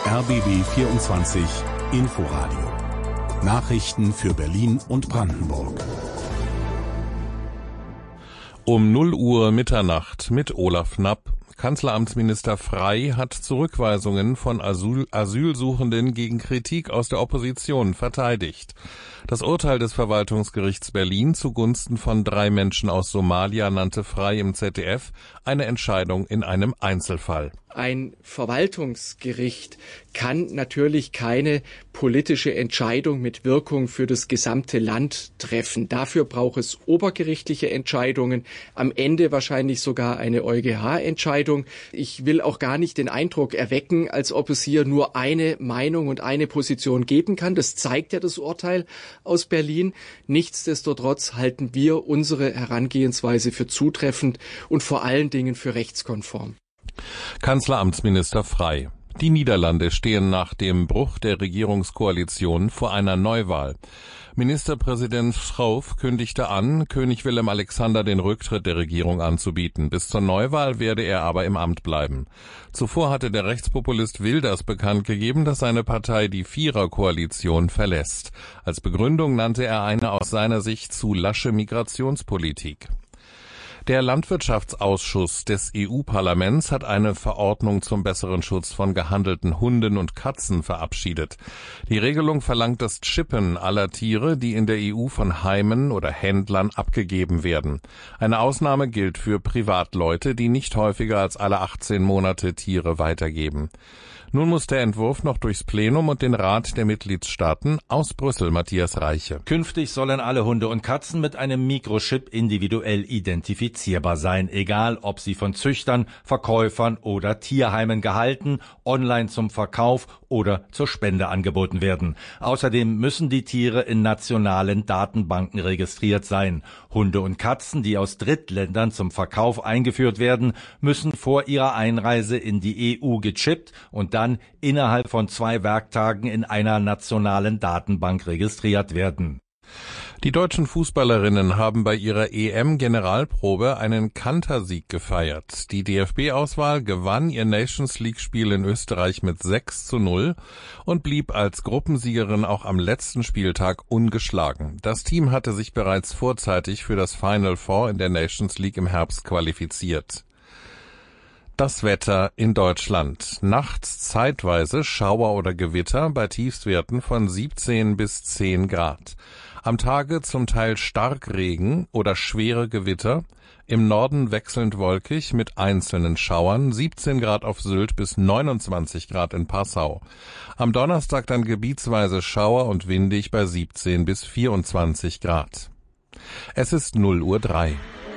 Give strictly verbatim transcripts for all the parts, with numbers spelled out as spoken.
R B B vierundzwanzig Inforadio. Nachrichten für Berlin und Brandenburg. Um null Uhr Mitternacht mit Olaf Knapp. Kanzleramtsminister Frey hat Zurückweisungen von Asyl- Asylsuchenden gegen Kritik aus der Opposition verteidigt. Das Urteil des Verwaltungsgerichts Berlin zugunsten von drei Menschen aus Somalia nannte Frey im Z D F eine Entscheidung in einem Einzelfall. Ein Verwaltungsgericht kann natürlich keine politische Entscheidung mit Wirkung für das gesamte Land treffen. Dafür braucht es obergerichtliche Entscheidungen, am Ende wahrscheinlich sogar eine EuGH-Entscheidung. Ich will auch gar nicht den Eindruck erwecken, als ob es hier nur eine Meinung und eine Position geben kann. Das zeigt ja das Urteil aus Berlin. Nichtsdestotrotz halten wir unsere Herangehensweise für zutreffend und vor allen Dingen für rechtskonform. Kanzleramtsminister Frey. Die Niederlande stehen nach dem Bruch der Regierungskoalition vor einer Neuwahl. Ministerpräsident Schoof kündigte an, König Willem Alexander den Rücktritt der Regierung anzubieten. Bis zur Neuwahl werde er aber im Amt bleiben. Zuvor hatte der Rechtspopulist Wilders bekannt gegeben, dass seine Partei die Viererkoalition verlässt. Als Begründung nannte er eine aus seiner Sicht zu lasche Migrationspolitik. Der Landwirtschaftsausschuss des E U-Parlaments hat eine Verordnung zum besseren Schutz von gehandelten Hunden und Katzen verabschiedet. Die Regelung verlangt das Chippen aller Tiere, die in der E U von Heimen oder Händlern abgegeben werden. Eine Ausnahme gilt für Privatleute, die nicht häufiger als alle achtzehn Monate Tiere weitergeben. Nun muss der Entwurf noch durchs Plenum und den Rat der Mitgliedstaaten. Aus Brüssel Matthias Reiche. Künftig sollen alle Hunde und Katzen mit einem Mikrochip individuell identifizierbar sein, egal ob sie von Züchtern, Verkäufern oder Tierheimen gehalten, online zum Verkauf oder zur Spende angeboten werden. Außerdem müssen die Tiere in nationalen Datenbanken registriert sein. Hunde und Katzen, die aus Drittländern zum Verkauf eingeführt werden, müssen vor ihrer Einreise in die E U gechippt und dann innerhalb von zwei Werktagen in einer nationalen Datenbank registriert werden. Die deutschen Fußballerinnen haben bei ihrer E M-Generalprobe einen Kantersieg gefeiert. Die D F B-Auswahl gewann ihr Nations-League-Spiel in Österreich mit sechs zu null und blieb als Gruppensiegerin auch am letzten Spieltag ungeschlagen. Das Team hatte sich bereits vorzeitig für das Final Four in der Nations League im Herbst qualifiziert. Das Wetter in Deutschland. Nachts zeitweise Schauer oder Gewitter bei Tiefstwerten von siebzehn bis zehn Grad. Am Tage zum Teil Starkregen oder schwere Gewitter. Im Norden wechselnd wolkig mit einzelnen Schauern. siebzehn Grad auf Sylt bis neunundzwanzig Grad in Passau. Am Donnerstag dann gebietsweise Schauer und windig bei siebzehn bis vierundzwanzig Grad. Es ist null Uhr drei.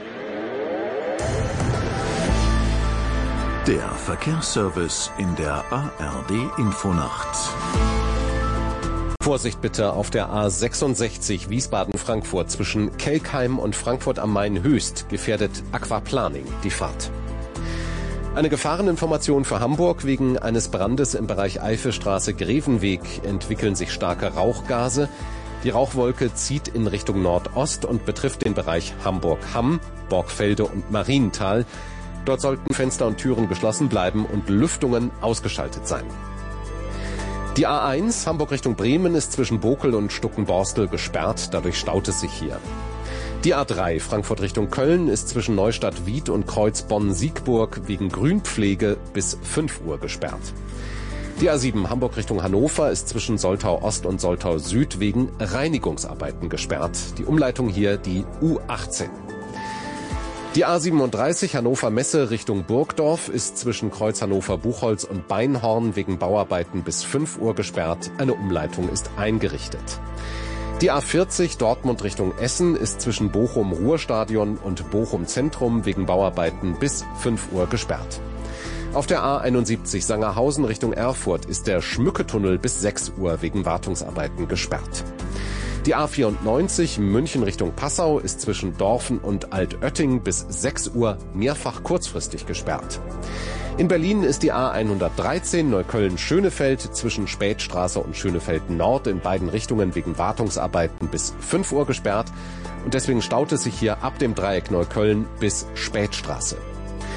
Der Verkehrsservice in der A R D-Infonacht. Vorsicht bitte auf der A sechsundsechzig Wiesbaden-Frankfurt zwischen Kelkheim und Frankfurt am Main Höchst gefährdet Aquaplaning die Fahrt. Eine Gefahreninformation für Hamburg: Wegen eines Brandes im Bereich Eifelstraße-Grevenweg entwickeln sich starke Rauchgase. Die Rauchwolke zieht in Richtung Nordost und betrifft den Bereich Hamburg-Hamm, Borgfelde und Marienthal. Dort sollten Fenster und Türen geschlossen bleiben und Lüftungen ausgeschaltet sein. Die A eins Hamburg Richtung Bremen ist zwischen Bokel und Stuckenborstel gesperrt, dadurch staut es sich hier. Die A drei Frankfurt Richtung Köln ist zwischen Neustadt-Wied und Kreuz Bonn-Siegburg wegen Grünpflege bis fünf Uhr gesperrt. Die A sieben Hamburg Richtung Hannover ist zwischen Soltau Ost und Soltau Süd wegen Reinigungsarbeiten gesperrt. Die Umleitung hier die U achtzehn. Die A siebenunddreißig Hannover Messe Richtung Burgdorf ist zwischen Kreuz Hannover-Buchholz und Beinhorn wegen Bauarbeiten bis fünf Uhr gesperrt. Eine Umleitung ist eingerichtet. Die A vierzig Dortmund Richtung Essen ist zwischen Bochum-Ruhrstadion und Bochum-Zentrum wegen Bauarbeiten bis fünf Uhr gesperrt. Auf der A einundsiebzig Sangerhausen Richtung Erfurt ist der Schmücketunnel bis sechs Uhr wegen Wartungsarbeiten gesperrt. Die A vierundneunzig München Richtung Passau ist zwischen Dorfen und Altötting bis sechs Uhr mehrfach kurzfristig gesperrt. In Berlin ist die A hundertdreizehn Neukölln-Schönefeld zwischen Spätstraße und Schönefeld Nord in beiden Richtungen wegen Wartungsarbeiten bis fünf Uhr gesperrt und deswegen staut es sich hier ab dem Dreieck Neukölln bis Spätstraße.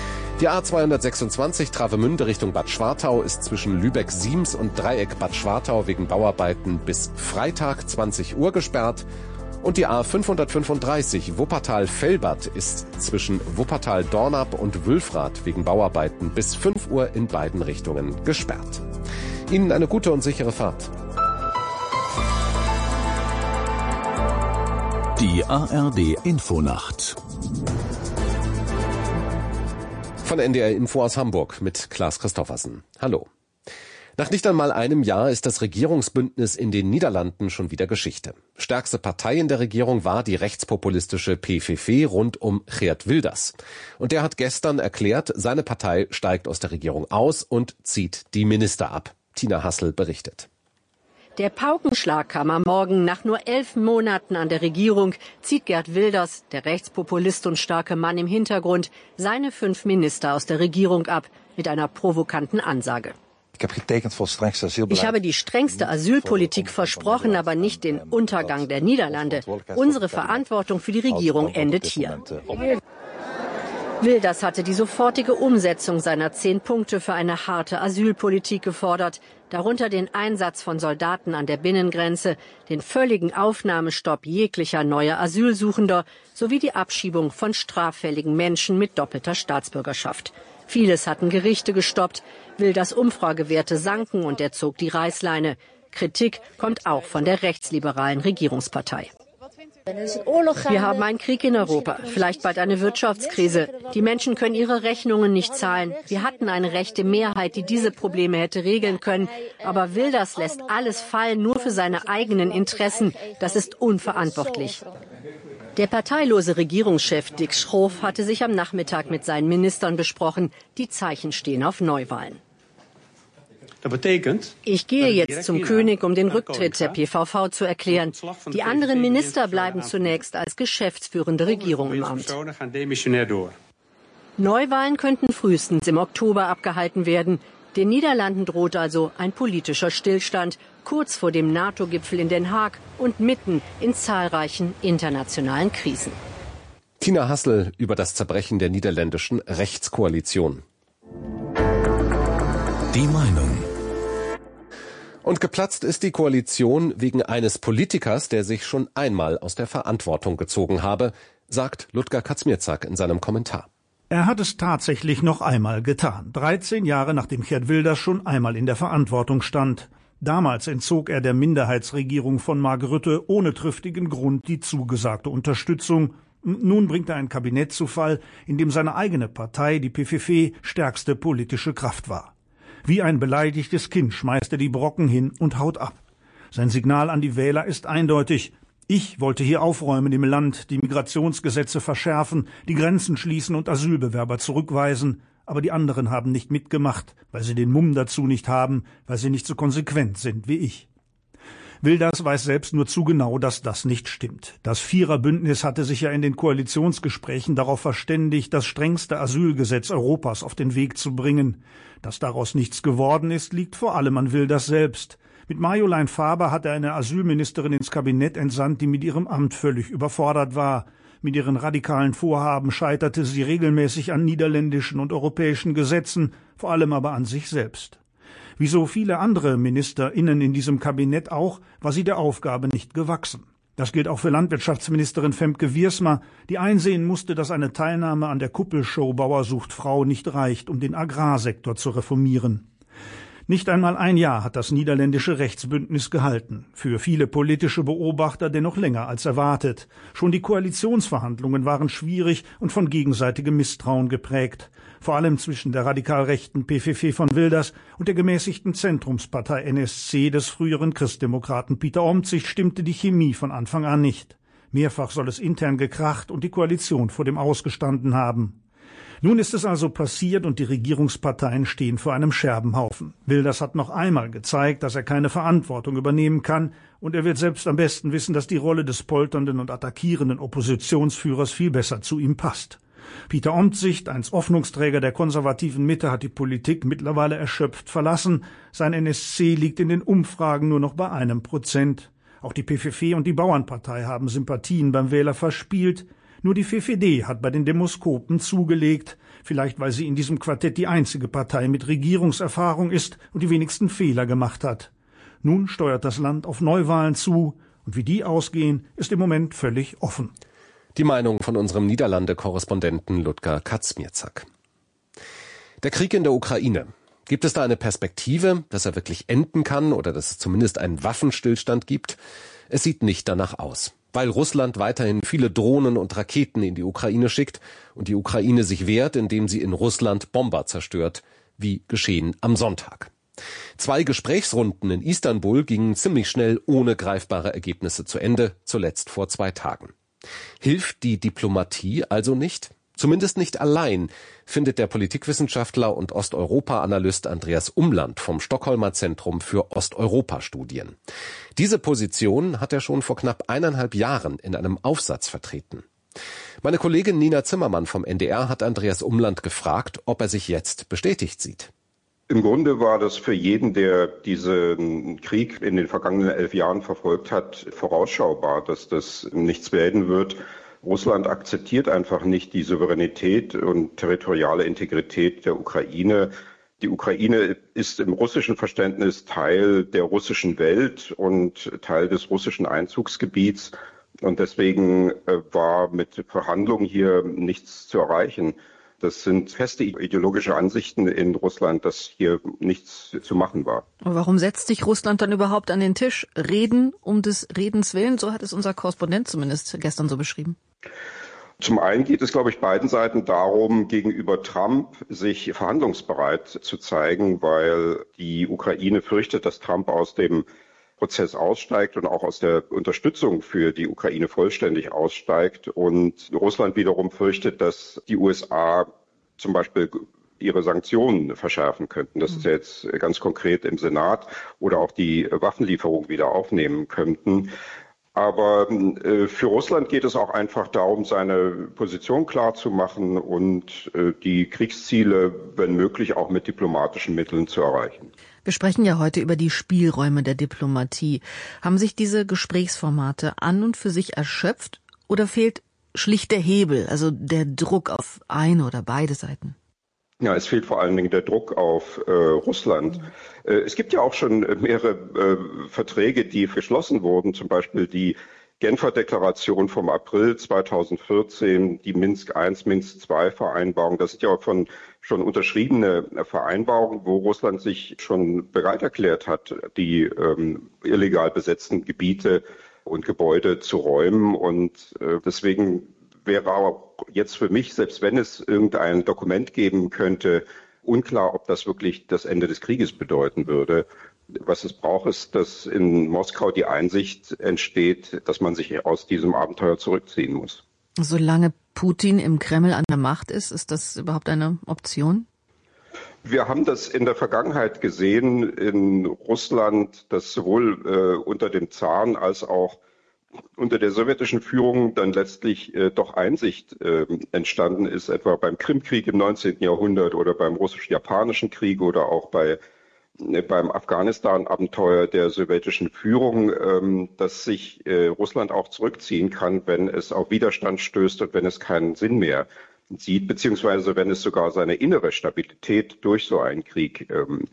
Die A zweihundertsechsundzwanzig Travemünde Richtung Bad Schwartau ist zwischen Lübeck-Siems und Dreieck Bad Schwartau wegen Bauarbeiten bis Freitag zwanzig Uhr gesperrt. Und die A fünfhundertfünfunddreißig Wuppertal-Velbert ist zwischen Wuppertal-Dornap und Wülfrath wegen Bauarbeiten bis fünf Uhr in beiden Richtungen gesperrt. Ihnen eine gute und sichere Fahrt. Die A R D Infonacht Von N D R Info aus Hamburg mit Klaas Christoffersen. Hallo. Nach nicht einmal einem Jahr ist das Regierungsbündnis in den Niederlanden schon wieder Geschichte. Stärkste Partei in der Regierung war die rechtspopulistische P V V rund um Geert Wilders. Und der hat gestern erklärt, seine Partei steigt aus der Regierung aus und zieht die Minister ab. Tina Hassel berichtet. Der Paukenschlag kam am Morgen. Nach nur elf Monaten an der Regierung zieht Geert Wilders, der Rechtspopulist und starke Mann im Hintergrund, seine fünf Minister aus der Regierung ab mit einer provokanten Ansage. Ich habe die strengste Asylpolitik versprochen, aber nicht den Untergang der Niederlande. Unsere Verantwortung für die Regierung endet hier. Wilders hatte die sofortige Umsetzung seiner zehn Punkte für eine harte Asylpolitik gefordert, darunter den Einsatz von Soldaten an der Binnengrenze, den völligen Aufnahmestopp jeglicher neuer Asylsuchender sowie die Abschiebung von straffälligen Menschen mit doppelter Staatsbürgerschaft. Vieles hatten Gerichte gestoppt, Wilders Umfragewerte sanken und er zog die Reißleine. Kritik kommt auch von der rechtsliberalen Regierungspartei. Wir haben einen Krieg in Europa, vielleicht bald eine Wirtschaftskrise. Die Menschen können ihre Rechnungen nicht zahlen. Wir hatten eine rechte Mehrheit, die diese Probleme hätte regeln können. Aber Wilders lässt alles fallen, nur für seine eigenen Interessen. Das ist unverantwortlich. Der parteilose Regierungschef Dick Schoof hatte sich am Nachmittag mit seinen Ministern besprochen. Die Zeichen stehen auf Neuwahlen. Ich gehe jetzt zum König, um den Rücktritt der P V V zu erklären. Die anderen Minister bleiben zunächst als geschäftsführende Regierung im Amt. Neuwahlen könnten frühestens im Oktober abgehalten werden. Den Niederlanden droht also ein politischer Stillstand, kurz vor dem NATO-Gipfel in Den Haag und mitten in zahlreichen internationalen Krisen. Tina Hassel über das Zerbrechen der niederländischen Rechtskoalition. Die Meinung. Und geplatzt ist die Koalition wegen eines Politikers, der sich schon einmal aus der Verantwortung gezogen habe, sagt Ludger Kaczmierzak in seinem Kommentar. Er hat es tatsächlich noch einmal getan. dreizehn Jahre nachdem Geert Wilders schon einmal in der Verantwortung stand. Damals entzog er der Minderheitsregierung von Mark Rutte ohne triftigen Grund die zugesagte Unterstützung. Nun bringt er ein Kabinett zu Fall, in dem seine eigene Partei, die P V V, stärkste politische Kraft war. Wie ein beleidigtes Kind schmeißt er die Brocken hin und haut ab. Sein Signal an die Wähler ist eindeutig. Ich wollte hier aufräumen im Land, die Migrationsgesetze verschärfen, die Grenzen schließen und Asylbewerber zurückweisen. Aber die anderen haben nicht mitgemacht, weil sie den Mumm dazu nicht haben, weil sie nicht so konsequent sind wie ich. Wilders weiß selbst nur zu genau, dass das nicht stimmt. Das Viererbündnis hatte sich ja in den Koalitionsgesprächen darauf verständigt, das strengste Asylgesetz Europas auf den Weg zu bringen. Dass daraus nichts geworden ist, liegt vor allem an Wilders selbst. Mit Marjolein Faber hat er eine Asylministerin ins Kabinett entsandt, die mit ihrem Amt völlig überfordert war. Mit ihren radikalen Vorhaben scheiterte sie regelmäßig an niederländischen und europäischen Gesetzen, vor allem aber an sich selbst. Wie so viele andere MinisterInnen in diesem Kabinett auch, war sie der Aufgabe nicht gewachsen. Das gilt auch für Landwirtschaftsministerin Femke Wiersma, die einsehen musste, dass eine Teilnahme an der Kuppelshow Bauer sucht Frau nicht reicht, um den Agrarsektor zu reformieren. Nicht einmal ein Jahr hat das niederländische Rechtsbündnis gehalten. Für viele politische Beobachter dennoch länger als erwartet. Schon die Koalitionsverhandlungen waren schwierig und von gegenseitigem Misstrauen geprägt. Vor allem zwischen der radikal rechten P V V von Wilders und der gemäßigten Zentrumspartei N S C des früheren Christdemokraten Pieter Omtzigt stimmte die Chemie von Anfang an nicht. Mehrfach soll es intern gekracht und die Koalition vor dem Aus gestanden haben. Nun ist es also passiert und die Regierungsparteien stehen vor einem Scherbenhaufen. Wilders hat noch einmal gezeigt, dass er keine Verantwortung übernehmen kann und er wird selbst am besten wissen, dass die Rolle des polternden und attackierenden Oppositionsführers viel besser zu ihm passt. Pieter Omtzigt, einst Hoffnungsträger der konservativen Mitte, hat die Politik mittlerweile erschöpft verlassen. Sein N S C liegt in den Umfragen nur noch bei einem Prozent. Auch die P V V und die Bauernpartei haben Sympathien beim Wähler verspielt. Nur die V V D hat bei den Demoskopen zugelegt. Vielleicht, weil sie in diesem Quartett die einzige Partei mit Regierungserfahrung ist und die wenigsten Fehler gemacht hat. Nun steuert das Land auf Neuwahlen zu und wie die ausgehen, ist im Moment völlig offen. Die Meinung von unserem Niederlande-Korrespondenten Ludger Kaczmierczak. Der Krieg in der Ukraine. Gibt es da eine Perspektive, dass er wirklich enden kann oder dass es zumindest einen Waffenstillstand gibt? Es sieht nicht danach aus, weil Russland weiterhin viele Drohnen und Raketen in die Ukraine schickt und die Ukraine sich wehrt, indem sie in Russland Bomber zerstört, wie geschehen am Sonntag. Zwei Gesprächsrunden in Istanbul gingen ziemlich schnell ohne greifbare Ergebnisse zu Ende, zuletzt vor zwei Tagen. Hilft die Diplomatie also nicht? Zumindest nicht allein, findet der Politikwissenschaftler und Osteuropa-Analyst Andreas Umland vom Stockholmer Zentrum für Osteuropa-Studien. Diese Position hat er schon vor knapp eineinhalb Jahren in einem Aufsatz vertreten. Meine Kollegin Nina Zimmermann vom N D R hat Andreas Umland gefragt, ob er sich jetzt bestätigt sieht. Im Grunde war das für jeden, der diesen Krieg in den vergangenen elf Jahren verfolgt hat, vorausschaubar, dass das nichts werden wird. Russland akzeptiert einfach nicht die Souveränität und territoriale Integrität der Ukraine. Die Ukraine ist im russischen Verständnis Teil der russischen Welt und Teil des russischen Einzugsgebiets. Und deswegen war mit Verhandlungen hier nichts zu erreichen. Das sind feste ideologische Ansichten in Russland, dass hier nichts zu machen war. Aber warum setzt sich Russland dann überhaupt an den Tisch? Reden um des Redens willen? So hat es unser Korrespondent zumindest gestern so beschrieben. Zum einen geht es, glaube ich, beiden Seiten darum, gegenüber Trump sich verhandlungsbereit zu zeigen, weil die Ukraine fürchtet, dass Trump aus dem Prozess aussteigt und auch aus der Unterstützung für die Ukraine vollständig aussteigt. Und Russland wiederum fürchtet, dass die U S A zum Beispiel ihre Sanktionen verschärfen könnten. Das ist ja jetzt ganz konkret im Senat, oder auch die Waffenlieferung wieder aufnehmen könnten. Aber äh, für Russland geht es auch einfach darum, seine Position klar zu machen und äh, die Kriegsziele, wenn möglich, auch mit diplomatischen Mitteln zu erreichen. Wir sprechen ja heute über die Spielräume der Diplomatie. Haben sich diese Gesprächsformate an und für sich erschöpft oder fehlt schlicht der Hebel, also der Druck auf eine oder beide Seiten? Ja, es fehlt vor allen Dingen der Druck auf äh, Russland. Äh, es gibt ja auch schon mehrere äh, Verträge, die geschlossen wurden, zum Beispiel die Genfer Deklaration vom April zweitausendvierzehn, die Minsk eins, Minsk zwei Vereinbarung. Das sind ja auch von schon unterschriebene Vereinbarungen, wo Russland sich schon bereit erklärt hat, die ähm, illegal besetzten Gebiete und Gebäude zu räumen. Und äh, deswegen wäre auch jetzt für mich, selbst wenn es irgendein Dokument geben könnte, unklar, ob das wirklich das Ende des Krieges bedeuten würde. Was es braucht, ist, dass in Moskau die Einsicht entsteht, dass man sich aus diesem Abenteuer zurückziehen muss. Solange Putin im Kreml an der Macht ist, ist das überhaupt eine Option? Wir haben das in der Vergangenheit gesehen in Russland, dass sowohl äh, unter dem Zaren als auch unter der sowjetischen Führung dann letztlich äh, doch Einsicht äh, entstanden ist, etwa beim Krimkrieg im neunzehnten Jahrhundert oder beim russisch-japanischen Krieg oder auch bei äh, beim Afghanistan-Abenteuer der sowjetischen Führung, ähm, dass sich äh, Russland auch zurückziehen kann, wenn es auf Widerstand stößt und wenn es keinen Sinn mehr sieht, beziehungsweise wenn es sogar seine innere Stabilität durch so einen Krieg ähm,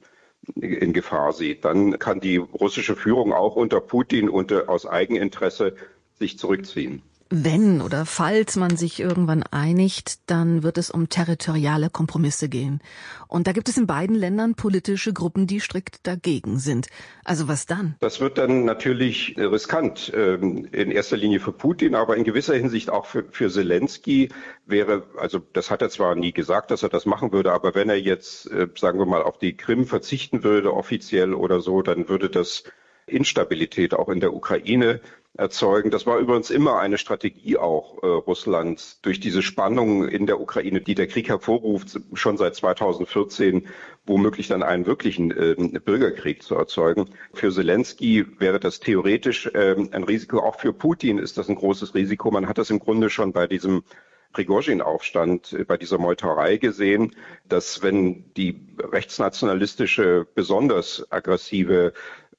in Gefahr sieht. Dann kann die russische Führung auch unter Putin und aus Eigeninteresse sich zurückziehen. Wenn oder falls man sich irgendwann einigt, dann wird es um territoriale Kompromisse gehen. Und da gibt es in beiden Ländern politische Gruppen, die strikt dagegen sind. Also was dann? Das wird dann natürlich riskant, in erster Linie für Putin, aber in gewisser Hinsicht auch für, für Zelensky wäre, also das hat er zwar nie gesagt, dass er das machen würde, aber wenn er jetzt, sagen wir mal, auf die Krim verzichten würde, offiziell oder so, dann würde das Instabilität auch in der Ukraine erzeugen. Das war übrigens immer eine Strategie auch äh, Russlands, durch diese Spannungen in der Ukraine, die der Krieg hervorruft, schon seit zweitausendvierzehn womöglich dann einen wirklichen äh, Bürgerkrieg zu erzeugen. Für Zelensky wäre das theoretisch äh, ein Risiko. Auch für Putin ist das ein großes Risiko. Man hat das im Grunde schon bei diesem Prigozhin-Aufstand, bei dieser Meuterei gesehen, dass wenn die rechtsnationalistische, besonders aggressive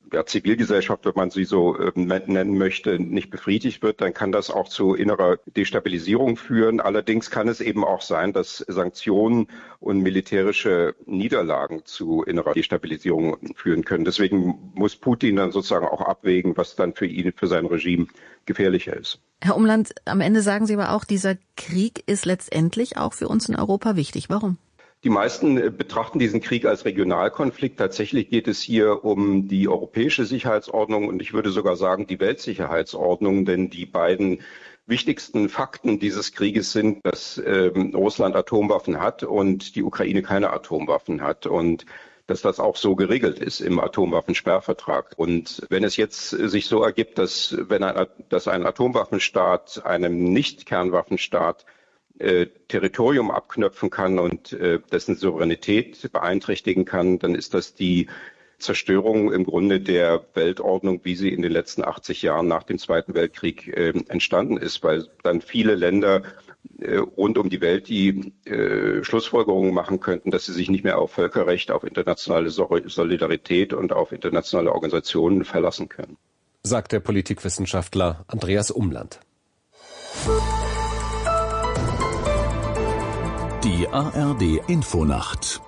ja, Zivilgesellschaft, wenn man sie so äh, nennen möchte, nicht befriedigt wird, dann kann das auch zu innerer Destabilisierung führen. Allerdings kann es eben auch sein, dass Sanktionen und militärische Niederlagen zu innerer Destabilisierung führen können. Deswegen muss Putin dann sozusagen auch abwägen, was dann für ihn, für sein Regime gefährlicher ist. Herr Umland, am Ende sagen Sie aber auch, dieser Krieg ist letztendlich auch für uns in Europa wichtig. Warum? Die meisten betrachten diesen Krieg als Regionalkonflikt. Tatsächlich geht es hier um die europäische Sicherheitsordnung und ich würde sogar sagen die Weltsicherheitsordnung, denn die beiden wichtigsten Fakten dieses Krieges sind, dass ähm, Russland Atomwaffen hat und die Ukraine keine Atomwaffen hat und dass das auch so geregelt ist im Atomwaffensperrvertrag. Und wenn es jetzt sich so ergibt, dass wenn ein, dass ein Atomwaffenstaat einem Nicht-Kernwaffenstaat Äh, Territorium abknöpfen kann und äh, dessen Souveränität beeinträchtigen kann, dann ist das die Zerstörung im Grunde der Weltordnung, wie sie in den letzten achtzig Jahren nach dem Zweiten Weltkrieg äh, entstanden ist, weil dann viele Länder äh, rund um die Welt die äh, Schlussfolgerungen machen könnten, dass sie sich nicht mehr auf Völkerrecht, auf internationale Solidarität und auf internationale Organisationen verlassen können. Sagt der Politikwissenschaftler Andreas Umland. Die A R D Infonacht.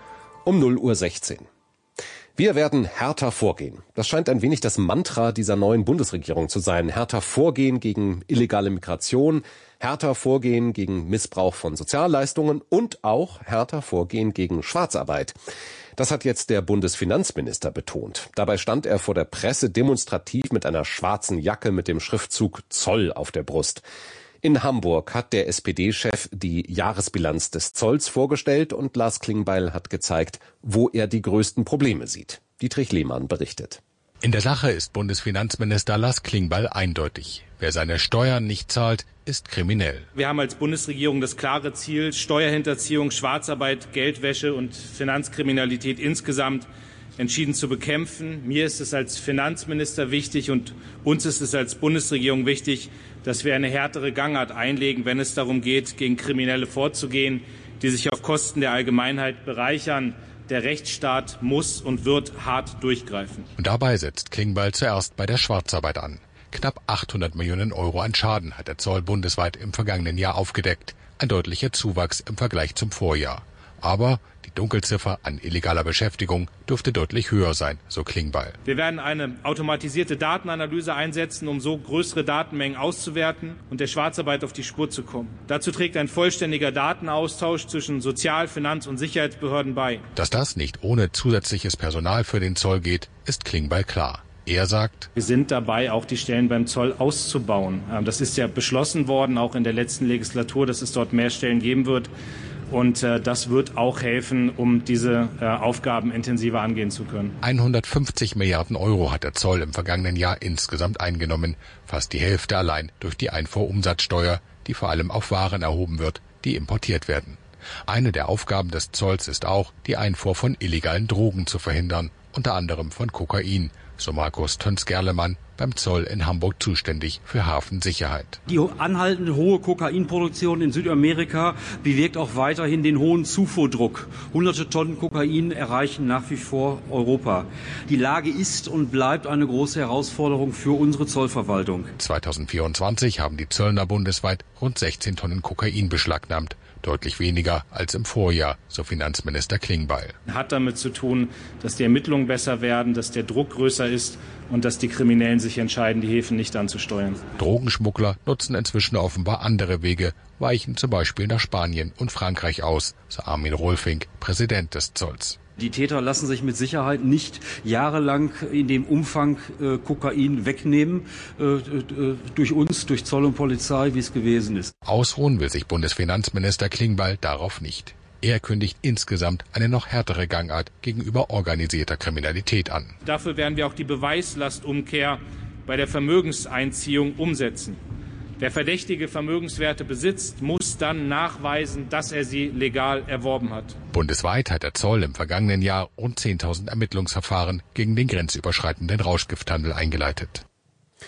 Um null Uhr sechzehn. Wir werden härter vorgehen. Das scheint ein wenig das Mantra dieser neuen Bundesregierung zu sein. Härter vorgehen gegen illegale Migration, härter vorgehen gegen Missbrauch von Sozialleistungen und auch härter vorgehen gegen Schwarzarbeit. Das hat jetzt der Bundesfinanzminister betont. Dabei stand er vor der Presse demonstrativ mit einer schwarzen Jacke mit dem Schriftzug Zoll auf der Brust. In Hamburg hat der S P D-Chef die Jahresbilanz des Zolls vorgestellt und Lars Klingbeil hat gezeigt, wo er die größten Probleme sieht. Dietrich Lehmann berichtet. In der Sache ist Bundesfinanzminister Lars Klingbeil eindeutig. Wer seine Steuern nicht zahlt, ist kriminell. Wir haben als Bundesregierung das klare Ziel, Steuerhinterziehung, Schwarzarbeit, Geldwäsche und Finanzkriminalität insgesamt entschieden zu bekämpfen. Mir ist es als Finanzminister wichtig und uns ist es als Bundesregierung wichtig, dass wir eine härtere Gangart einlegen, wenn es darum geht, gegen Kriminelle vorzugehen, die sich auf Kosten der Allgemeinheit bereichern. Der Rechtsstaat muss und wird hart durchgreifen. Und dabei setzt Klingbeil zuerst bei der Schwarzarbeit an. Knapp achthundert Millionen Euro an Schaden hat der Zoll bundesweit im vergangenen Jahr aufgedeckt. Ein deutlicher Zuwachs im Vergleich zum Vorjahr. Aber die Dunkelziffer an illegaler Beschäftigung dürfte deutlich höher sein, so Klingbeil. Wir werden eine automatisierte Datenanalyse einsetzen, um so größere Datenmengen auszuwerten und der Schwarzarbeit auf die Spur zu kommen. Dazu trägt ein vollständiger Datenaustausch zwischen Sozial-, Finanz- und Sicherheitsbehörden bei. Dass das nicht ohne zusätzliches Personal für den Zoll geht, ist Klingbeil klar. Er sagt, wir sind dabei, auch die Stellen beim Zoll auszubauen. Das ist ja beschlossen worden, auch in der letzten Legislatur, dass es dort mehr Stellen geben wird. Und äh, das wird auch helfen, um diese äh, Aufgaben intensiver angehen zu können. hundertfünfzig Milliarden Euro hat der Zoll im vergangenen Jahr insgesamt eingenommen. Fast die Hälfte allein durch die Einfuhrumsatzsteuer, die vor allem auf Waren erhoben wird, die importiert werden. Eine der Aufgaben des Zolls ist auch, die Einfuhr von illegalen Drogen zu verhindern, unter anderem von Kokain, so Markus Töns-Gerlemann, beim Zoll in Hamburg zuständig für Hafensicherheit. Die anhaltende hohe Kokainproduktion in Südamerika bewirkt auch weiterhin den hohen Zufuhrdruck. Hunderte Tonnen Kokain erreichen nach wie vor Europa. Die Lage ist und bleibt eine große Herausforderung für unsere Zollverwaltung. zweitausendvierundzwanzig haben die Zöllner bundesweit rund sechzehn Tonnen Kokain beschlagnahmt. Deutlich weniger als im Vorjahr, so Finanzminister Klingbeil. Hat damit zu tun, dass die Ermittlungen besser werden, dass der Druck größer ist und dass die Kriminellen sich entscheiden, die Häfen nicht anzusteuern. Drogenschmuggler nutzen inzwischen offenbar andere Wege, weichen zum Beispiel nach Spanien und Frankreich aus, so Armin Rolfing, Präsident des Zolls. Die Täter lassen sich mit Sicherheit nicht jahrelang in dem Umfang äh, Kokain wegnehmen, äh, äh, durch uns, durch Zoll und Polizei, wie es gewesen ist. Ausruhen will sich Bundesfinanzminister Klingbeil darauf nicht. Er kündigt insgesamt eine noch härtere Gangart gegenüber organisierter Kriminalität an. Dafür werden wir auch die Beweislastumkehr bei der Vermögenseinziehung umsetzen. Wer verdächtige Vermögenswerte besitzt, muss dann nachweisen, dass er sie legal erworben hat. Bundesweit hat der Zoll im vergangenen Jahr rund zehntausend Ermittlungsverfahren gegen den grenzüberschreitenden Rauschgifthandel eingeleitet.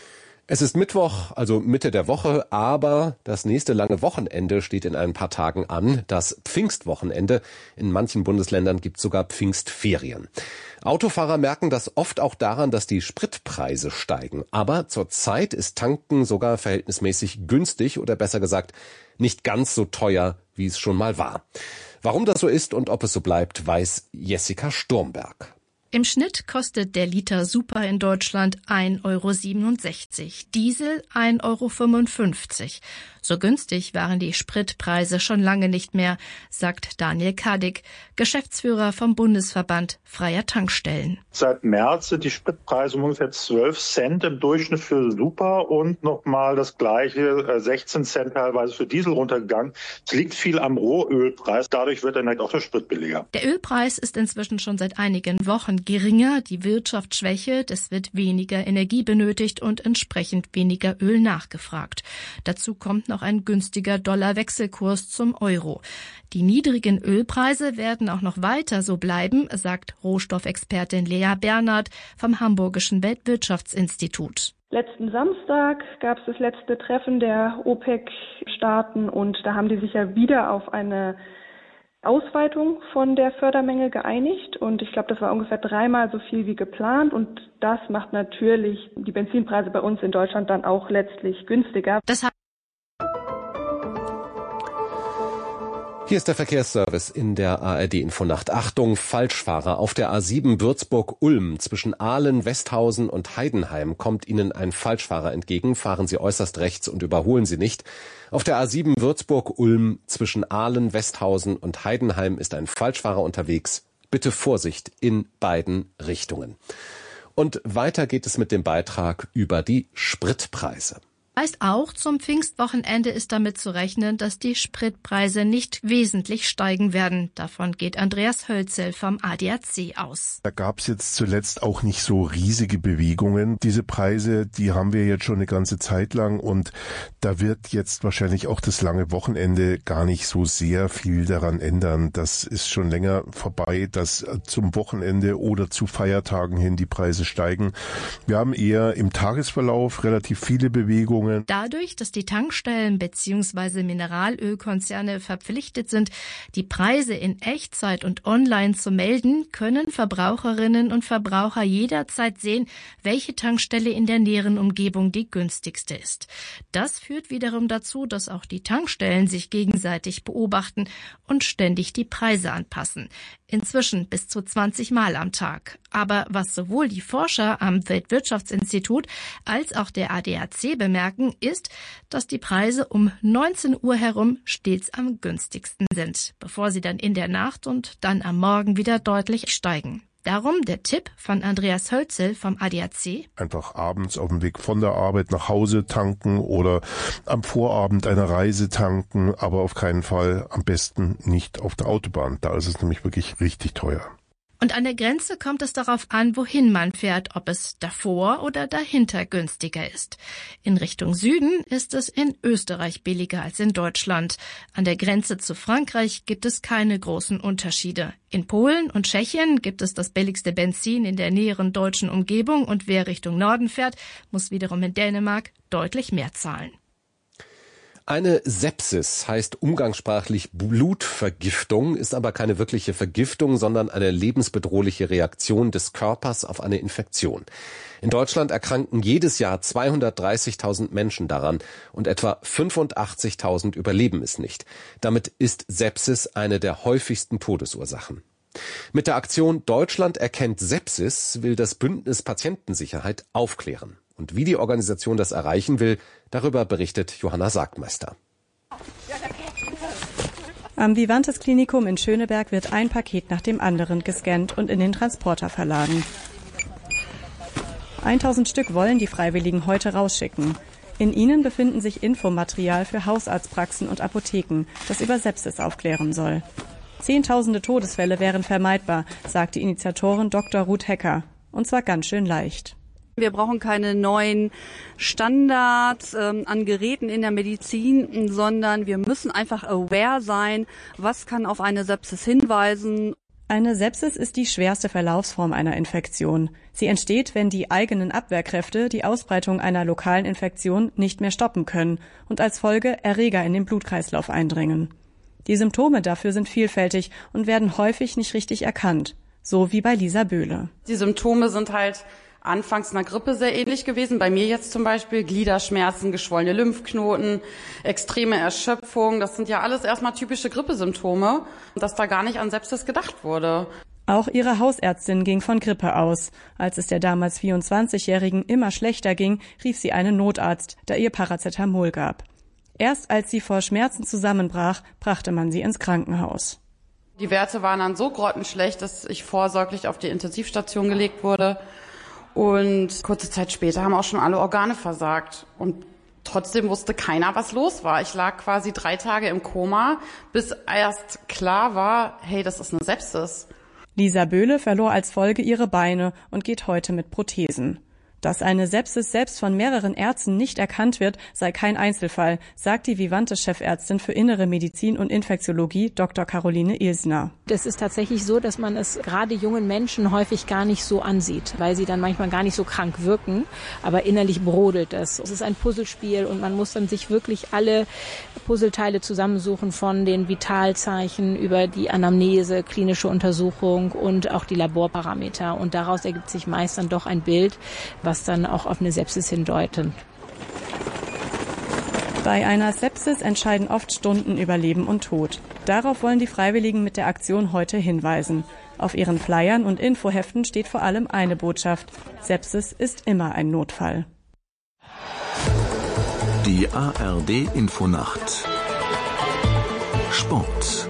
Es ist Mittwoch, also Mitte der Woche, aber das nächste lange Wochenende steht in ein paar Tagen an, das Pfingstwochenende. In manchen Bundesländern gibt es sogar Pfingstferien. Autofahrer merken das oft auch daran, dass die Spritpreise steigen. Aber zurzeit ist Tanken sogar verhältnismäßig günstig oder besser gesagt nicht ganz so teuer, wie es schon mal war. Warum das so ist und ob es so bleibt, weiß Jessica Sturmberg. Im Schnitt kostet der Liter Super in Deutschland ein Euro siebenundsechzig, Diesel ein Euro fünfundfünfzig. So günstig waren die Spritpreise schon lange nicht mehr, sagt Daniel Kadig, Geschäftsführer vom Bundesverband Freier Tankstellen. Seit März sind die Spritpreise um ungefähr zwölf Cent im Durchschnitt für Super und nochmal das gleiche, sechzehn Cent teilweise für Diesel runtergegangen. Es liegt viel am Rohölpreis, dadurch wird dann halt auch der Sprit billiger. Der Ölpreis ist inzwischen schon seit einigen Wochen geringer, die Wirtschaft schwächelt, es wird weniger Energie benötigt und entsprechend weniger Öl nachgefragt. Dazu kommt noch ein günstiger Dollar-Wechselkurs zum Euro. Die niedrigen Ölpreise werden auch noch weiter so bleiben, sagt Rohstoffexpertin Lea Bernhard vom Hamburgischen Weltwirtschaftsinstitut. Letzten Samstag gab es das letzte Treffen der OPEC-Staaten und da haben die sich ja wieder auf eine Ausweitung von der Fördermenge geeinigt und ich glaube, das war ungefähr dreimal so viel wie geplant und das macht natürlich die Benzinpreise bei uns in Deutschland dann auch letztlich günstiger. Das hat Hier ist der Verkehrsservice in der A R D-Infonacht. Achtung, Falschfahrer. Auf der A sieben Würzburg-Ulm zwischen Aalen, Westhausen und Heidenheim kommt Ihnen ein Falschfahrer entgegen. Fahren Sie äußerst rechts und überholen Sie nicht. Auf der A sieben Würzburg-Ulm zwischen Aalen, Westhausen und Heidenheim ist ein Falschfahrer unterwegs. Bitte Vorsicht in beiden Richtungen. Und weiter geht es mit dem Beitrag über die Spritpreise. Heißt auch, zum Pfingstwochenende ist damit zu rechnen, dass die Spritpreise nicht wesentlich steigen werden. Davon geht Andreas Hölzel vom A D A C aus. Da gab es jetzt zuletzt auch nicht so riesige Bewegungen. Diese Preise, die haben wir jetzt schon eine ganze Zeit lang und da wird jetzt wahrscheinlich auch das lange Wochenende gar nicht so sehr viel daran ändern. Das ist schon länger vorbei, dass zum Wochenende oder zu Feiertagen hin die Preise steigen. Wir haben eher im Tagesverlauf relativ viele Bewegungen. Dadurch, dass die Tankstellen bzw. Mineralölkonzerne verpflichtet sind, die Preise in Echtzeit und online zu melden, können Verbraucherinnen und Verbraucher jederzeit sehen, welche Tankstelle in der näheren Umgebung die günstigste ist. Das führt wiederum dazu, dass auch die Tankstellen sich gegenseitig beobachten und ständig die Preise anpassen. Inzwischen bis zu zwanzig Mal am Tag. Aber was sowohl die Forscher am Weltwirtschaftsinstitut als auch der A D A C bemerken, ist, dass die Preise um neunzehn Uhr herum stets am günstigsten sind, bevor sie dann in der Nacht und dann am Morgen wieder deutlich steigen. Darum der Tipp von Andreas Hölzel vom A D A C. Einfach abends auf dem Weg von der Arbeit nach Hause tanken oder am Vorabend einer Reise tanken, aber auf keinen Fall am besten nicht auf der Autobahn. Da ist es nämlich wirklich richtig teuer. Und an der Grenze kommt es darauf an, wohin man fährt, ob es davor oder dahinter günstiger ist. In Richtung Süden ist es in Österreich billiger als in Deutschland. An der Grenze zu Frankreich gibt es keine großen Unterschiede. In Polen und Tschechien gibt es das billigste Benzin in der näheren deutschen Umgebung und wer Richtung Norden fährt, muss wiederum in Dänemark deutlich mehr zahlen. Eine Sepsis heißt umgangssprachlich Blutvergiftung, ist aber keine wirkliche Vergiftung, sondern eine lebensbedrohliche Reaktion des Körpers auf eine Infektion. In Deutschland erkranken jedes Jahr zweihundertdreißigtausend Menschen daran und etwa fünfundachtzigtausend überleben es nicht. Damit ist Sepsis eine der häufigsten Todesursachen. Mit der Aktion Deutschland erkennt Sepsis will das Bündnis Patientensicherheit aufklären. Und wie die Organisation das erreichen will, darüber berichtet Johanna Sargmeister. Am Vivantes Klinikum in Schöneberg wird ein Paket nach dem anderen gescannt und in den Transporter verladen. tausend Stück wollen die Freiwilligen heute rausschicken. In ihnen befinden sich Infomaterial für Hausarztpraxen und Apotheken, das über Sepsis aufklären soll. Zehntausende Todesfälle wären vermeidbar, sagt die Initiatorin Doktor Ruth Hecker. Und zwar ganz schön leicht. Wir brauchen keine neuen Standards ähm, an Geräten in der Medizin, sondern wir müssen einfach aware sein, was kann auf eine Sepsis hinweisen. Eine Sepsis ist die schwerste Verlaufsform einer Infektion. Sie entsteht, wenn die eigenen Abwehrkräfte die Ausbreitung einer lokalen Infektion nicht mehr stoppen können und als Folge Erreger in den Blutkreislauf eindringen. Die Symptome dafür sind vielfältig und werden häufig nicht richtig erkannt, so wie bei Lisa Böhle. Die Symptome sind halt anfangs einer Grippe sehr ähnlich gewesen. Bei mir jetzt zum Beispiel Gliederschmerzen, geschwollene Lymphknoten, extreme Erschöpfung. Das sind ja alles erstmal typische Grippesymptome, dass da gar nicht an Sepsis gedacht wurde. Auch ihre Hausärztin ging von Grippe aus. Als es der damals vierundzwanzigjährigen immer schlechter ging, rief sie einen Notarzt, der ihr Paracetamol gab. Erst als sie vor Schmerzen zusammenbrach, brachte man sie ins Krankenhaus. Die Werte waren dann so grottenschlecht, dass ich vorsorglich auf die Intensivstation gelegt wurde. Und kurze Zeit später haben auch schon alle Organe versagt. Und trotzdem wusste keiner, was los war. Ich lag quasi drei Tage im Koma, bis erst klar war, hey, das ist eine Sepsis. Lisa Böhle verlor als Folge ihre Beine und geht heute mit Prothesen. Dass eine Sepsis selbst von mehreren Ärzten nicht erkannt wird, sei kein Einzelfall, sagt die Vivantes-Chefärztin für Innere Medizin und Infektiologie Doktor Caroline Ilsner. Das ist tatsächlich so, dass man es gerade jungen Menschen häufig gar nicht so ansieht, weil sie dann manchmal gar nicht so krank wirken, aber innerlich brodelt es. Es ist ein Puzzlespiel und man muss dann sich wirklich alle Puzzleteile zusammensuchen, von den Vitalzeichen über die Anamnese, klinische Untersuchung und auch die Laborparameter. Und daraus ergibt sich meist dann doch ein Bild, was dann auch auf eine Sepsis hindeutet. Bei einer Sepsis entscheiden oft Stunden über Leben und Tod. Darauf wollen die Freiwilligen mit der Aktion heute hinweisen. Auf ihren Flyern und Infoheften steht vor allem eine Botschaft: Sepsis ist immer ein Notfall. Die A R D-Infonacht Sport.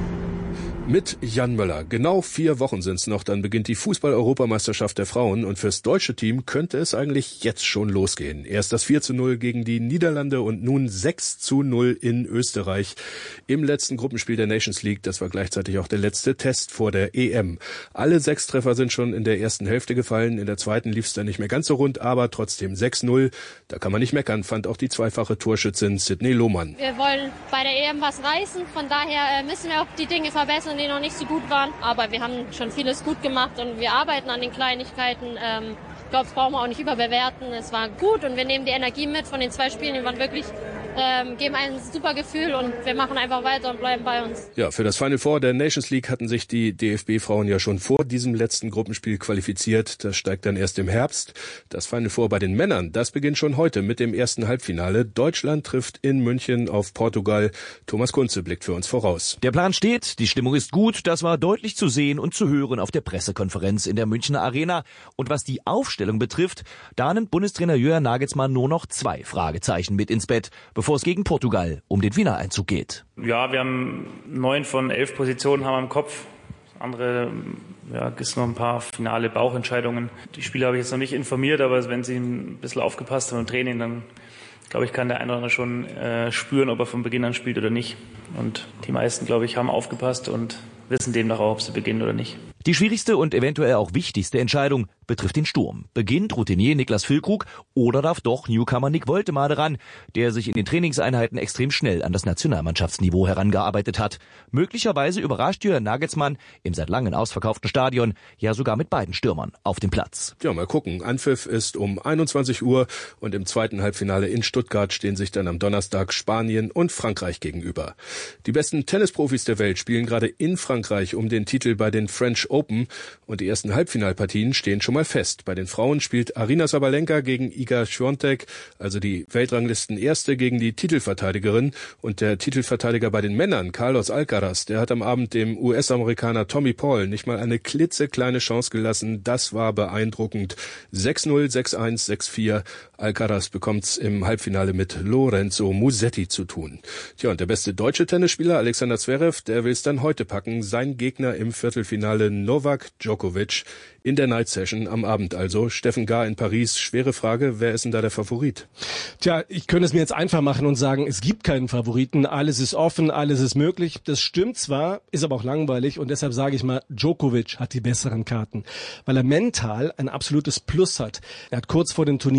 Mit Jan Möller. Genau vier Wochen sind's noch, dann beginnt die Fußball-Europameisterschaft der Frauen und fürs deutsche Team könnte es eigentlich jetzt schon losgehen. Erst das vier zu null gegen die Niederlande und nun sechs zu null in Österreich im letzten Gruppenspiel der Nations League. Das war gleichzeitig auch der letzte Test vor der E M. Alle sechs Treffer sind schon in der ersten Hälfte gefallen, in der zweiten lief's dann nicht mehr ganz so rund, aber trotzdem sechs null. Da kann man nicht meckern, fand auch die zweifache Torschützin Sydney Lohmann. Wir wollen bei der E M was reißen, von daher müssen wir auch die Dinge verbessern, die noch nicht so gut waren. Aber wir haben schon vieles gut gemacht und wir arbeiten an den Kleinigkeiten. Ähm, ich glaube, das brauchen wir auch nicht überbewerten. Es war gut und wir nehmen die Energie mit von den zwei Spielen. Die waren wirklich, ähm, geben ein super Gefühl und wir machen einfach weiter und bleiben bei uns. Ja, für das Final Four der Nations League hatten sich die D F B-Frauen ja schon vor diesem letzten Gruppenspiel qualifiziert. Das steigt dann erst im Herbst. Das Final Four bei den Männern, das beginnt schon heute mit dem ersten Halbfinale. Deutschland trifft in München auf Portugal. Thomas Kunze blickt für uns voraus. Der Plan steht, die Stimmung ist gut, das war deutlich zu sehen und zu hören auf der Pressekonferenz in der Münchner Arena. Und was die Aufstellung betrifft, da nimmt Bundestrainer Jürgen Nagelsmann nur noch zwei Fragezeichen mit ins Bett, bevor es gegen Portugal um den Finaleinzug geht. Ja, wir haben neun von elf Positionen haben wir im Kopf. Andere, ja, gibt es noch ein paar finale Bauchentscheidungen. Die Spieler habe ich jetzt noch nicht informiert, aber wenn sie ein bisschen aufgepasst haben im Training, dann glaube ich, kann der eine oder andere schon äh, spüren, ob er von Beginn an spielt oder nicht. Und die meisten, glaube ich, haben aufgepasst und wissen demnach auch, ob sie beginnen oder nicht. Die schwierigste und eventuell auch wichtigste Entscheidung betrifft den Sturm. Beginnt Routinier Niklas Füllkrug oder darf doch Newcomer Nick Woltemade ran, der sich in den Trainingseinheiten extrem schnell an das Nationalmannschaftsniveau herangearbeitet hat. Möglicherweise überrascht Jürgen Nagelsmann im seit langem ausverkauften Stadion ja sogar mit beiden Stürmern auf dem Platz. Ja, mal gucken. Anpfiff ist um einundzwanzig Uhr und im zweiten Halbfinale in Stuttgart stehen sich dann am Donnerstag Spanien und Frankreich gegenüber. Die besten Tennisprofis der Welt spielen gerade in Frankreich um den Titel bei den French Open und die ersten Halbfinalpartien stehen schon mal fest. Bei den Frauen spielt Aryna Sabalenka gegen Iga Swiatek, also die Weltranglisten Erste gegen die Titelverteidigerin, und der Titelverteidiger bei den Männern, Carlos Alcaraz, der hat am Abend dem U S-Amerikaner Tommy Paul nicht mal eine klitzekleine Chance gelassen. Das war beeindruckend. sechs null, sechs eins, sechs vier. Alcaraz bekommt's im Halbfinale mit Lorenzo Musetti zu tun. Tja, und der beste deutsche Tennisspieler Alexander Zverev, der will's dann heute packen. Sein Gegner im Viertelfinale Novak Djokovic in der Night Session am Abend also. Steffen Gahr in Paris. Schwere Frage, wer ist denn da der Favorit? Tja, ich könnte es mir jetzt einfach machen und sagen, es gibt keinen Favoriten. Alles ist offen, alles ist möglich. Das stimmt zwar, ist aber auch langweilig und deshalb sage ich mal, Djokovic hat die besseren Karten, weil er mental ein absolutes Plus hat. Er hat kurz vor dem Turnier seinen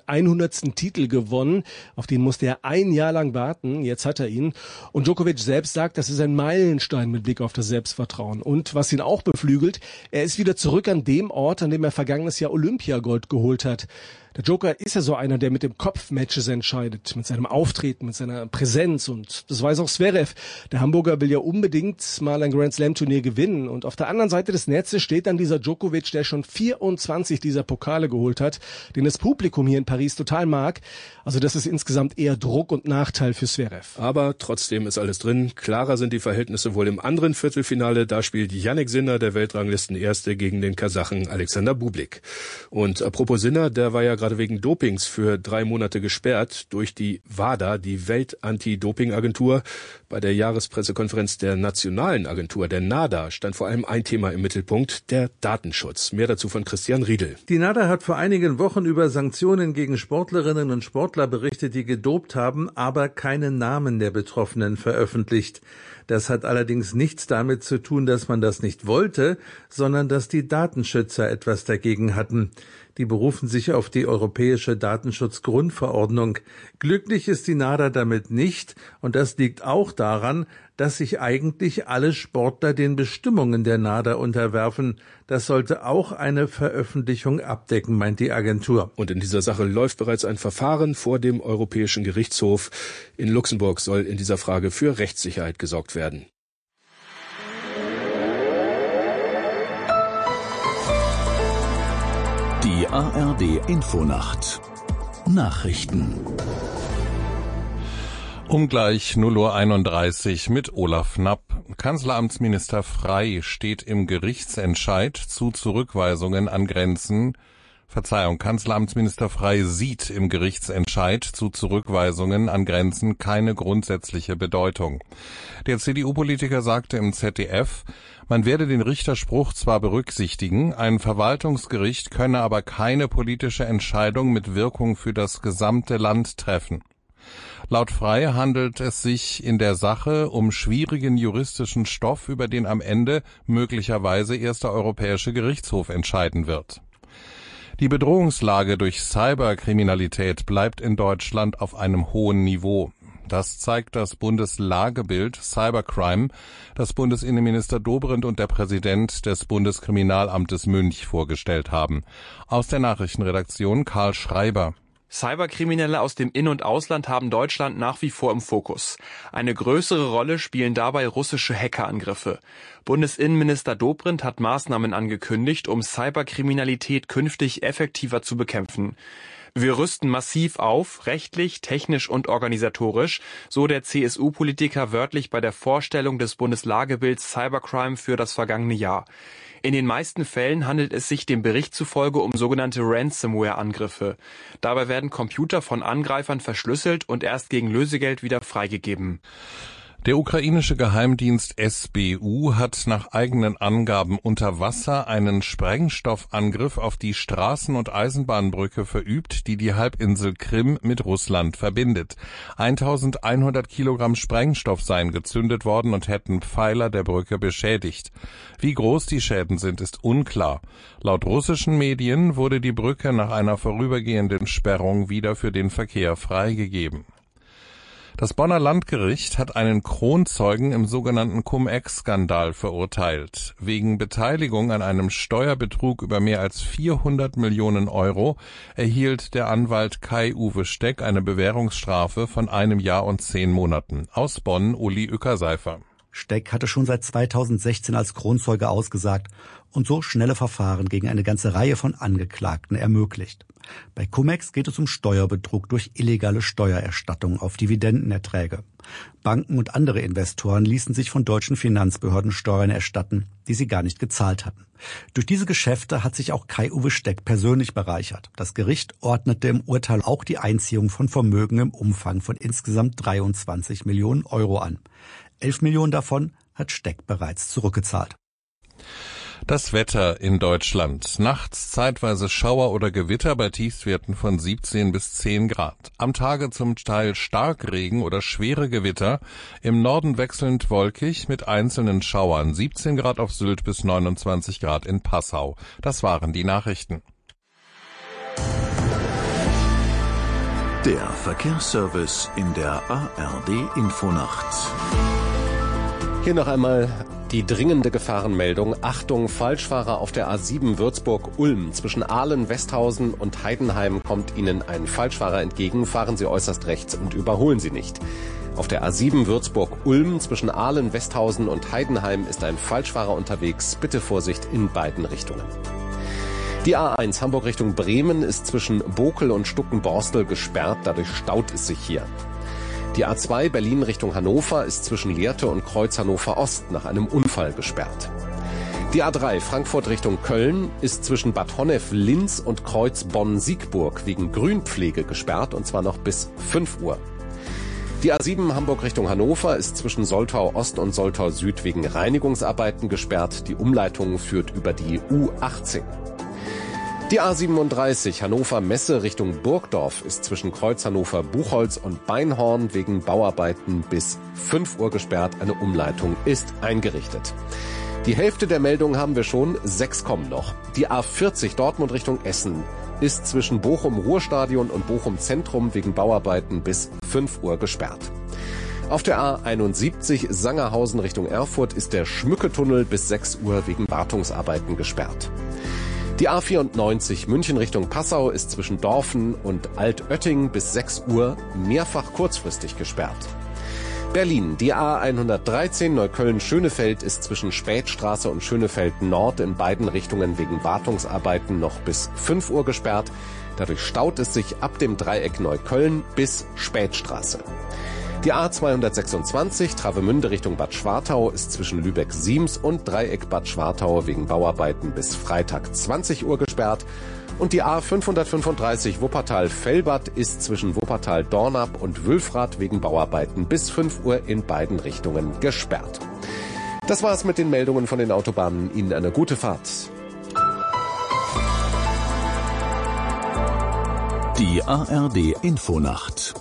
hundertsten Titel gewonnen. Auf den musste er ein Jahr lang warten. Jetzt hat er ihn. Und Djokovic selbst sagt, das ist ein Meilenstein mit Blick auf das Selbstvertrauen. Und was ihn auch beflügelt, er ist wieder zurück an dem Ort, an dem er vergangenes Jahr Olympiagold geholt hat. Der Joker ist ja so einer, der mit dem Kopf Matches entscheidet, mit seinem Auftreten, mit seiner Präsenz, und das weiß auch Zverev. Der Hamburger will ja unbedingt mal ein Grand Slam Turnier gewinnen, und auf der anderen Seite des Netzes steht dann dieser Djokovic, der schon vierundzwanzig dieser Pokale geholt hat, den das Publikum hier in Paris total mag. Also das ist insgesamt eher Druck und Nachteil für Zverev. Aber trotzdem ist alles drin. Klarer sind die Verhältnisse wohl im anderen Viertelfinale. Da spielt Jannik Sinner, der Weltranglistenerste, gegen den Kasachen Alexander Bublik. Und apropos Sinner, der war ja gerade wegen Dopings für drei Monate gesperrt durch die WADA, die Welt-Anti-Doping-Agentur. Bei der Jahrespressekonferenz der nationalen Agentur, der NADA, stand vor allem ein Thema im Mittelpunkt, der Datenschutz. Mehr dazu von Christian Riedel. Die NADA hat vor einigen Wochen über Sanktionen gegen Sportlerinnen und Sportler berichtet, die gedopt haben, aber keine Namen der Betroffenen veröffentlicht. Das hat allerdings nichts damit zu tun, dass man das nicht wollte, sondern dass die Datenschützer etwas dagegen hatten. Die berufen sich auf die Europäische Datenschutzgrundverordnung. Glücklich ist die NADA damit nicht, und das liegt auch daran, dass sich eigentlich alle Sportler den Bestimmungen der NADA unterwerfen. Das sollte auch eine Veröffentlichung abdecken, meint die Agentur. Und in dieser Sache läuft bereits ein Verfahren vor dem Europäischen Gerichtshof. In Luxemburg soll in dieser Frage für Rechtssicherheit gesorgt werden. Die A R D Infonacht Nachrichten. Um gleich null Uhr einunddreißig mit Olaf Knapp. Kanzleramtsminister Frey steht im Gerichtsentscheid zu Zurückweisungen an Grenzen. Verzeihung, Kanzleramtsminister Frey sieht im Gerichtsentscheid zu Zurückweisungen an Grenzen keine grundsätzliche Bedeutung. Der C D U-Politiker sagte im Z D F, man werde den Richterspruch zwar berücksichtigen, ein Verwaltungsgericht könne aber keine politische Entscheidung mit Wirkung für das gesamte Land treffen. Laut Frey handelt es sich in der Sache um schwierigen juristischen Stoff, über den am Ende möglicherweise erst der Europäische Gerichtshof entscheiden wird. Die Bedrohungslage durch Cyberkriminalität bleibt in Deutschland auf einem hohen Niveau. Das zeigt das Bundeslagebild Cybercrime, das Bundesinnenminister Dobrindt und der Präsident des Bundeskriminalamtes Münch vorgestellt haben. Aus der Nachrichtenredaktion Karl Schreiber. Cyberkriminelle aus dem In- und Ausland haben Deutschland nach wie vor im Fokus. Eine größere Rolle spielen dabei russische Hackerangriffe. Bundesinnenminister Dobrindt hat Maßnahmen angekündigt, um Cyberkriminalität künftig effektiver zu bekämpfen. Wir rüsten massiv auf, rechtlich, technisch und organisatorisch, so der C S U-Politiker wörtlich bei der Vorstellung des Bundeslagebilds Cybercrime für das vergangene Jahr. In den meisten Fällen handelt es sich dem Bericht zufolge um sogenannte Ransomware-Angriffe. Dabei werden Computer von Angreifern verschlüsselt und erst gegen Lösegeld wieder freigegeben. Der ukrainische Geheimdienst S B U hat nach eigenen Angaben unter Wasser einen Sprengstoffangriff auf die Straßen- und Eisenbahnbrücke verübt, die die Halbinsel Krim mit Russland verbindet. eintausendeinhundert Kilogramm Sprengstoff seien gezündet worden und hätten Pfeiler der Brücke beschädigt. Wie groß die Schäden sind, ist unklar. Laut russischen Medien wurde die Brücke nach einer vorübergehenden Sperrung wieder für den Verkehr freigegeben. Das Bonner Landgericht hat einen Kronzeugen im sogenannten Cum-Ex-Skandal verurteilt. Wegen Beteiligung an einem Steuerbetrug über mehr als vierhundert Millionen Euro erhielt der Anwalt Kai-Uwe Steck eine Bewährungsstrafe von einem Jahr und zehn Monaten. Aus Bonn, Uli Uecker-Seifer. Steck hatte schon seit zweitausendsechzehn als Kronzeuge ausgesagt und so schnelle Verfahren gegen eine ganze Reihe von Angeklagten ermöglicht. Bei Cum-Ex geht es um Steuerbetrug durch illegale Steuererstattung auf Dividendenerträge. Banken und andere Investoren ließen sich von deutschen Finanzbehörden Steuern erstatten, die sie gar nicht gezahlt hatten. Durch diese Geschäfte hat sich auch Kai-Uwe Steck persönlich bereichert. Das Gericht ordnete im Urteil auch die Einziehung von Vermögen im Umfang von insgesamt dreiundzwanzig Millionen Euro an. elf Millionen davon hat Steck bereits zurückgezahlt. Das Wetter in Deutschland. Nachts zeitweise Schauer oder Gewitter bei Tiefstwerten von siebzehn bis zehn Grad. Am Tage zum Teil Starkregen oder schwere Gewitter. Im Norden wechselnd wolkig mit einzelnen Schauern. siebzehn Grad auf Sylt bis neunundzwanzig Grad in Passau. Das waren die Nachrichten. Der Verkehrsservice in der A R D-Infonacht. Hier noch einmal die dringende Gefahrenmeldung. Achtung, Falschfahrer auf der A sieben Würzburg-Ulm. Zwischen Aalen, Westhausen und Heidenheim kommt Ihnen ein Falschfahrer entgegen. Fahren Sie äußerst rechts und überholen Sie nicht. Auf der A sieben Würzburg-Ulm zwischen Aalen, Westhausen und Heidenheim ist ein Falschfahrer unterwegs. Bitte Vorsicht in beiden Richtungen. Die A eins Hamburg Richtung Bremen ist zwischen Bokel und Stuckenborstel gesperrt, dadurch staut es sich hier. Die A zwei Berlin Richtung Hannover ist zwischen Lehrte und Kreuz Hannover Ost nach einem Unfall gesperrt. Die A drei Frankfurt Richtung Köln ist zwischen Bad Honnef-Linz und Kreuz Bonn-Siegburg wegen Grünpflege gesperrt, und zwar noch bis fünf Uhr. Die A sieben Hamburg Richtung Hannover ist zwischen Soltau Ost und Soltau Süd wegen Reinigungsarbeiten gesperrt. Die Umleitung führt über die U achtzehn. Die A siebenunddreißig Hannover-Messe Richtung Burgdorf ist zwischen Kreuz Hannover-Buchholz und Beinhorn wegen Bauarbeiten bis fünf Uhr gesperrt. Eine Umleitung ist eingerichtet. Die Hälfte der Meldungen haben wir schon, sechs kommen noch. Die A vierzig Dortmund Richtung Essen ist zwischen Bochum-Ruhrstadion und Bochum-Zentrum wegen Bauarbeiten bis fünf Uhr gesperrt. Auf der A einundsiebzig Sangerhausen Richtung Erfurt ist der Schmücketunnel bis sechs Uhr wegen Wartungsarbeiten gesperrt. Die A vierundneunzig München Richtung Passau ist zwischen Dorfen und Altötting bis sechs Uhr mehrfach kurzfristig gesperrt. Berlin, die A hundertdreizehn Neukölln-Schönefeld ist zwischen Spätstraße und Schönefeld Nord in beiden Richtungen wegen Wartungsarbeiten noch bis fünf Uhr gesperrt. Dadurch staut es sich ab dem Dreieck Neukölln bis Spätstraße. Die A zweihundertsechsundzwanzig Travemünde Richtung Bad Schwartau ist zwischen Lübeck-Siems und Dreieck Bad Schwartau wegen Bauarbeiten bis Freitag zwanzig Uhr gesperrt. Und die A fünfhundertfünfunddreißig Wuppertal-Fellbad ist zwischen Wuppertal-Dornap und Wülfrath wegen Bauarbeiten bis fünf Uhr in beiden Richtungen gesperrt. Das war's mit den Meldungen von den Autobahnen. Ihnen eine gute Fahrt. Die A R D-Infonacht.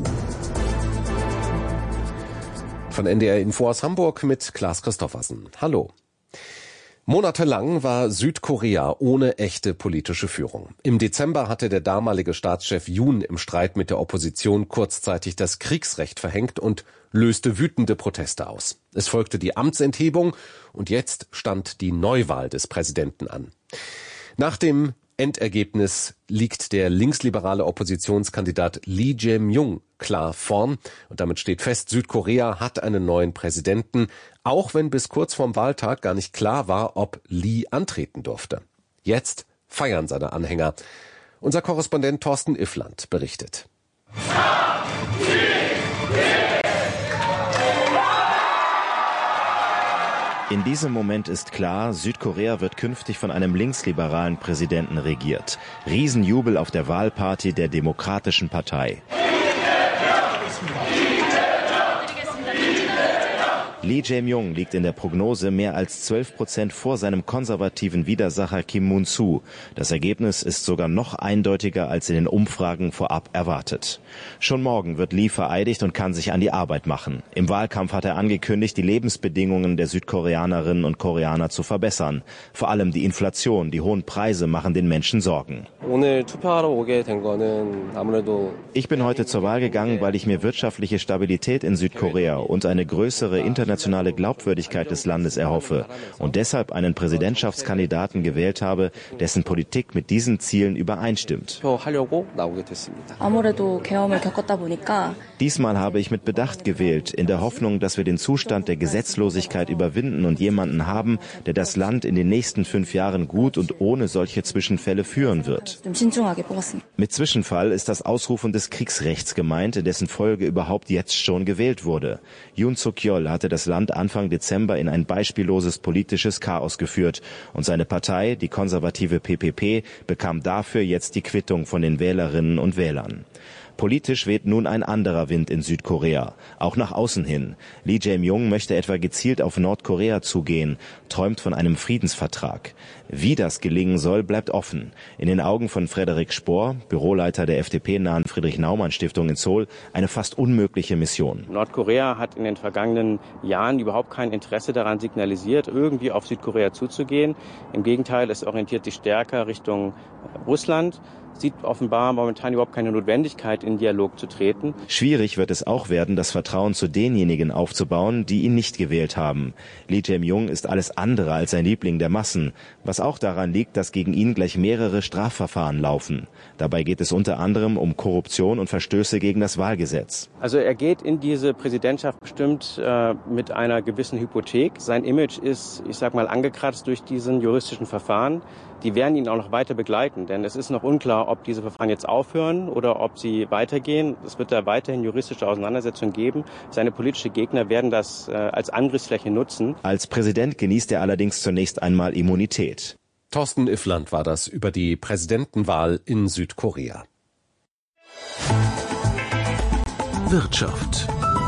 Von N D R Info aus Hamburg mit Klaas Christoffersen. Hallo. Monatelang war Südkorea ohne echte politische Führung. Im Dezember hatte der damalige Staatschef Yoon im Streit mit der Opposition kurzzeitig das Kriegsrecht verhängt und löste wütende Proteste aus. Es folgte die Amtsenthebung und jetzt stand die Neuwahl des Präsidenten an. Nach dem Endergebnis liegt der linksliberale Oppositionskandidat Lee Jae-myung klar vorn. Und damit steht fest, Südkorea hat einen neuen Präsidenten, auch wenn bis kurz vorm Wahltag gar nicht klar war, ob Lee antreten durfte. Jetzt feiern seine Anhänger. Unser Korrespondent Thorsten Iffland berichtet. In diesem Moment ist klar, Südkorea wird künftig von einem linksliberalen Präsidenten regiert. Riesenjubel auf der Wahlparty der Demokratischen Partei. Lee Jae-myung liegt in der Prognose mehr als zwölf Prozent vor seinem konservativen Widersacher Kim Moon-soo. Das Ergebnis ist sogar noch eindeutiger als in den Umfragen vorab erwartet. Schon morgen wird Lee vereidigt und kann sich an die Arbeit machen. Im Wahlkampf hat er angekündigt, die Lebensbedingungen der Südkoreanerinnen und Koreaner zu verbessern. Vor allem die Inflation, die hohen Preise machen den Menschen Sorgen. Ich bin heute zur Wahl gegangen, weil ich mir wirtschaftliche Stabilität in Südkorea und eine größere internationale internationale Glaubwürdigkeit des Landes erhoffe und deshalb einen Präsidentschaftskandidaten gewählt habe, dessen Politik mit diesen Zielen übereinstimmt. Diesmal habe ich mit Bedacht gewählt, in der Hoffnung, dass wir den Zustand der Gesetzlosigkeit überwinden und jemanden haben, der das Land in den nächsten fünf Jahren gut und ohne solche Zwischenfälle führen wird. Mit Zwischenfall ist das Ausrufen des Kriegsrechts gemeint, dessen Folge überhaupt jetzt schon gewählt wurde. Yoon Suk-yeol hatte das Land Anfang Dezember in ein beispielloses politisches Chaos geführt und seine Partei, die konservative P P P, bekam dafür jetzt die Quittung von den Wählerinnen und Wählern. Politisch weht nun ein anderer Wind in Südkorea, auch nach außen hin. Lee Jae-myung möchte etwa gezielt auf Nordkorea zugehen, träumt von einem Friedensvertrag. Wie das gelingen soll, bleibt offen. In den Augen von Frederik Spohr, Büroleiter der F D P-nahen Friedrich-Naumann-Stiftung in Seoul, eine fast unmögliche Mission. Nordkorea hat in den vergangenen Jahren überhaupt kein Interesse daran signalisiert, irgendwie auf Südkorea zuzugehen. Im Gegenteil, es orientiert sich stärker Richtung Russland. sieht offenbar momentan überhaupt keine Notwendigkeit, in Dialog zu treten. Schwierig wird es auch werden, das Vertrauen zu denjenigen aufzubauen, die ihn nicht gewählt haben. Lee Jae-myung ist alles andere als ein Liebling der Massen, was auch daran liegt, dass gegen ihn gleich mehrere Strafverfahren laufen. Dabei geht es unter anderem um Korruption und Verstöße gegen das Wahlgesetz. Also er geht in diese Präsidentschaft bestimmt äh, mit einer gewissen Hypothek. Sein Image ist, ich sag mal, angekratzt durch diesen juristischen Verfahren. Die werden ihn auch noch weiter begleiten, denn es ist noch unklar, ob diese Verfahren jetzt aufhören oder ob sie weitergehen. Es wird da weiterhin juristische Auseinandersetzungen geben. Seine politischen Gegner werden das äh, als Angriffsfläche nutzen. Als Präsident genießt er allerdings zunächst einmal Immunität. Thorsten Iffland war das über die Präsidentenwahl in Südkorea. Wirtschaft.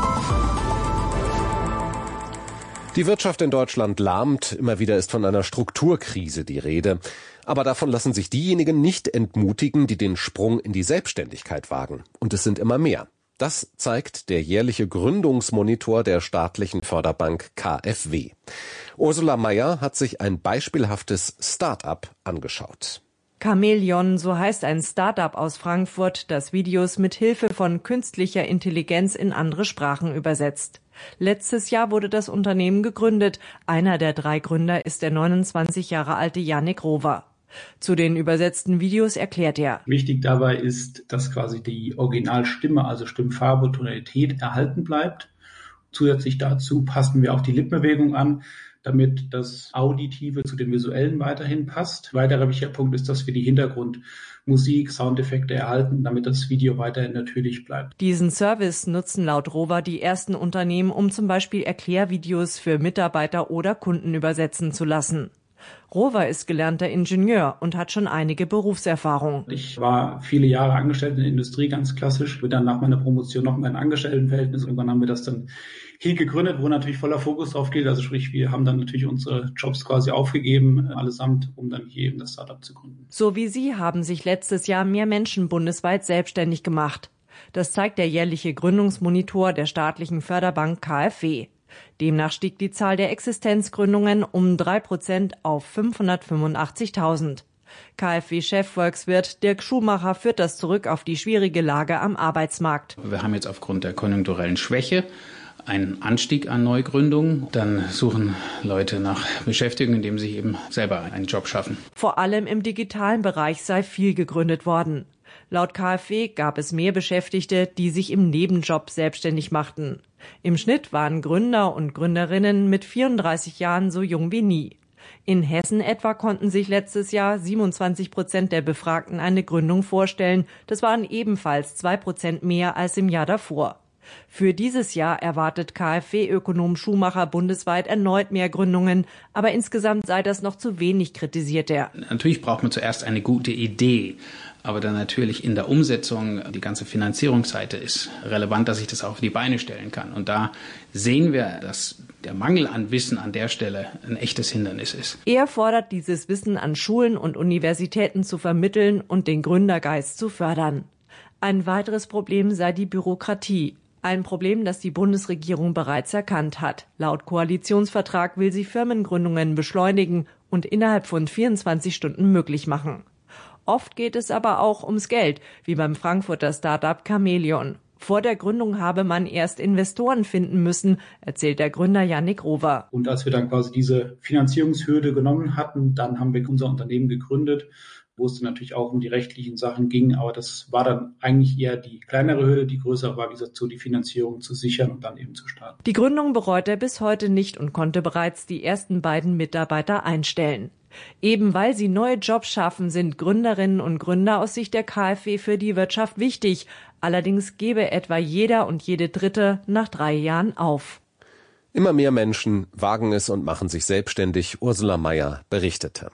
Die Wirtschaft in Deutschland lahmt. Immer wieder ist von einer Strukturkrise die Rede. Aber davon lassen sich diejenigen nicht entmutigen, die den Sprung in die Selbstständigkeit wagen. Und es sind immer mehr. Das zeigt der jährliche Gründungsmonitor der staatlichen Förderbank K f W. Ursula Mayer hat sich ein beispielhaftes Start-up angeschaut. Chamäleon, so heißt ein Start-up aus Frankfurt, das Videos mit Hilfe von künstlicher Intelligenz in andere Sprachen übersetzt. Letztes Jahr wurde das Unternehmen gegründet. Einer der drei Gründer ist der neunundzwanzig Jahre alte Yannick Rover. Zu den übersetzten Videos erklärt er: Wichtig dabei ist, dass quasi die Originalstimme, also Stimmfarbe, Tonalität erhalten bleibt. Zusätzlich dazu passen wir auch die Lippenbewegung an, damit das Auditive zu dem Visuellen weiterhin passt. Weiterer wichtiger Punkt ist, dass wir die Hintergrundmusik, Soundeffekte erhalten, damit das Video weiterhin natürlich bleibt. Diesen Service nutzen laut Rover die ersten Unternehmen, um zum Beispiel Erklärvideos für Mitarbeiter oder Kunden übersetzen zu lassen. Rover ist gelernter Ingenieur und hat schon einige Berufserfahrung. Ich war viele Jahre angestellt in der Industrie, ganz klassisch. Bin dann nach meiner Promotion noch mal ein Angestelltenverhältnis. Irgendwann haben wir das dann hier gegründet, wo natürlich voller Fokus drauf geht. Also sprich, wir haben dann natürlich unsere Jobs quasi aufgegeben, allesamt, um dann hier eben das Startup zu gründen. So wie Sie haben sich letztes Jahr mehr Menschen bundesweit selbstständig gemacht. Das zeigt der jährliche Gründungsmonitor der staatlichen Förderbank K f W. Demnach stieg die Zahl der Existenzgründungen um drei Prozent auf fünfhundertfünfundachtzigtausend. K f W-Chefvolkswirt Dirk Schumacher führt das zurück auf die schwierige Lage am Arbeitsmarkt. Wir haben jetzt aufgrund der konjunkturellen Schwäche einen Anstieg an Neugründungen. Dann suchen Leute nach Beschäftigung, indem sie eben selber einen Job schaffen. Vor allem im digitalen Bereich sei viel gegründet worden. Laut K f W gab es mehr Beschäftigte, die sich im Nebenjob selbstständig machten. Im Schnitt waren Gründer und Gründerinnen mit vierunddreißig Jahren so jung wie nie. In Hessen etwa konnten sich letztes Jahr siebenundzwanzig Prozent der Befragten eine Gründung vorstellen. Das waren ebenfalls zwei Prozent mehr als im Jahr davor. Für dieses Jahr erwartet K f W-Ökonom Schumacher bundesweit erneut mehr Gründungen, aber insgesamt sei das noch zu wenig, kritisiert er. Natürlich braucht man zuerst eine gute Idee, aber dann natürlich in der Umsetzung, die ganze Finanzierungsseite ist relevant, dass ich das auf die Beine stellen kann. Und da sehen wir, dass der Mangel an Wissen an der Stelle ein echtes Hindernis ist. Er fordert, dieses Wissen an Schulen und Universitäten zu vermitteln und den Gründergeist zu fördern. Ein weiteres Problem sei die Bürokratie. Ein Problem, das die Bundesregierung bereits erkannt hat. Laut Koalitionsvertrag will sie Firmengründungen beschleunigen und innerhalb von vierundzwanzig Stunden möglich machen. Oft geht es aber auch ums Geld, wie beim Frankfurter Start-up Chamäleon. Vor der Gründung habe man erst Investoren finden müssen, erzählt der Gründer Yannick Rover. Und als wir dann quasi diese Finanzierungshürde genommen hatten, dann haben wir unser Unternehmen gegründet, wo es dann natürlich auch um die rechtlichen Sachen ging. Aber das war dann eigentlich eher die kleinere Hürde. Die größere war, wie gesagt, so die Finanzierung zu sichern und dann eben zu starten. Die Gründung bereut er bis heute nicht und konnte bereits die ersten beiden Mitarbeiter einstellen. Eben weil sie neue Jobs schaffen, sind Gründerinnen und Gründer aus Sicht der K f W für die Wirtschaft wichtig. Allerdings gebe etwa jeder und jede Dritte nach drei Jahren auf. Immer mehr Menschen wagen es und machen sich selbstständig, Ursula Mayer berichtete.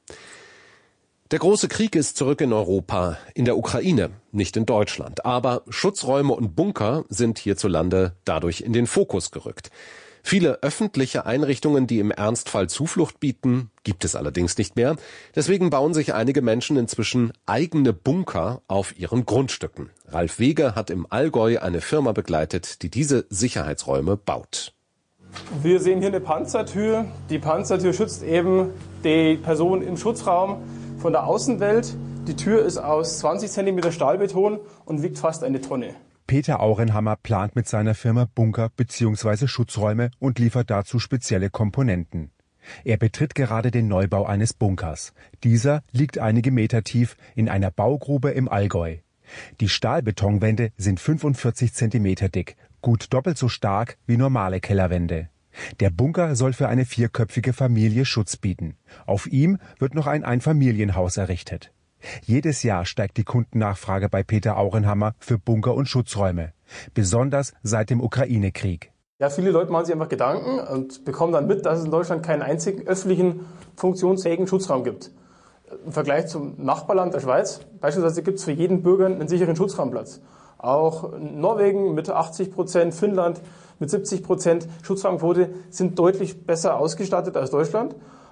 Der große Krieg ist zurück in Europa, in der Ukraine, nicht in Deutschland. Aber Schutzräume und Bunker sind hierzulande dadurch in den Fokus gerückt. Viele öffentliche Einrichtungen, die im Ernstfall Zuflucht bieten, gibt es allerdings nicht mehr. Deswegen bauen sich einige Menschen inzwischen eigene Bunker auf ihren Grundstücken. Ralf Wege hat im Allgäu eine Firma begleitet, die diese Sicherheitsräume baut. Wir sehen hier eine Panzertür. Die Panzertür schützt eben die Person im Schutzraum von der Außenwelt. Die Tür ist aus zwanzig Zentimeter Stahlbeton und wiegt fast eine Tonne. Peter Aurenhammer plant mit seiner Firma Bunker bzw. Schutzräume und liefert dazu spezielle Komponenten. Er betritt gerade den Neubau eines Bunkers. Dieser liegt einige Meter tief in einer Baugrube im Allgäu. Die Stahlbetonwände sind fünfundvierzig Zentimeter dick, gut doppelt so stark wie normale Kellerwände. Der Bunker soll für eine vierköpfige Familie Schutz bieten. Auf ihm wird noch ein Einfamilienhaus errichtet. Jedes Jahr steigt die Kundennachfrage bei Peter Aurenhammer für Bunker und Schutzräume, besonders seit dem Ukraine-Krieg. Ja, viele Leute machen sich einfach Gedanken und bekommen dann mit, dass es in Deutschland keinen einzigen öffentlichen, funktionsfähigen Schutzraum gibt. Im Vergleich zum Nachbarland der Schweiz beispielsweise gibt es für jeden Bürger einen sicheren Schutzraumplatz. Auch Norwegen mit achtzig Prozent, Finnland mit siebzig Prozent Schutzraumquote sind deutlich besser ausgestattet als Deutschland.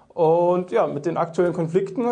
Und ja, mit den aktuellen Konflikten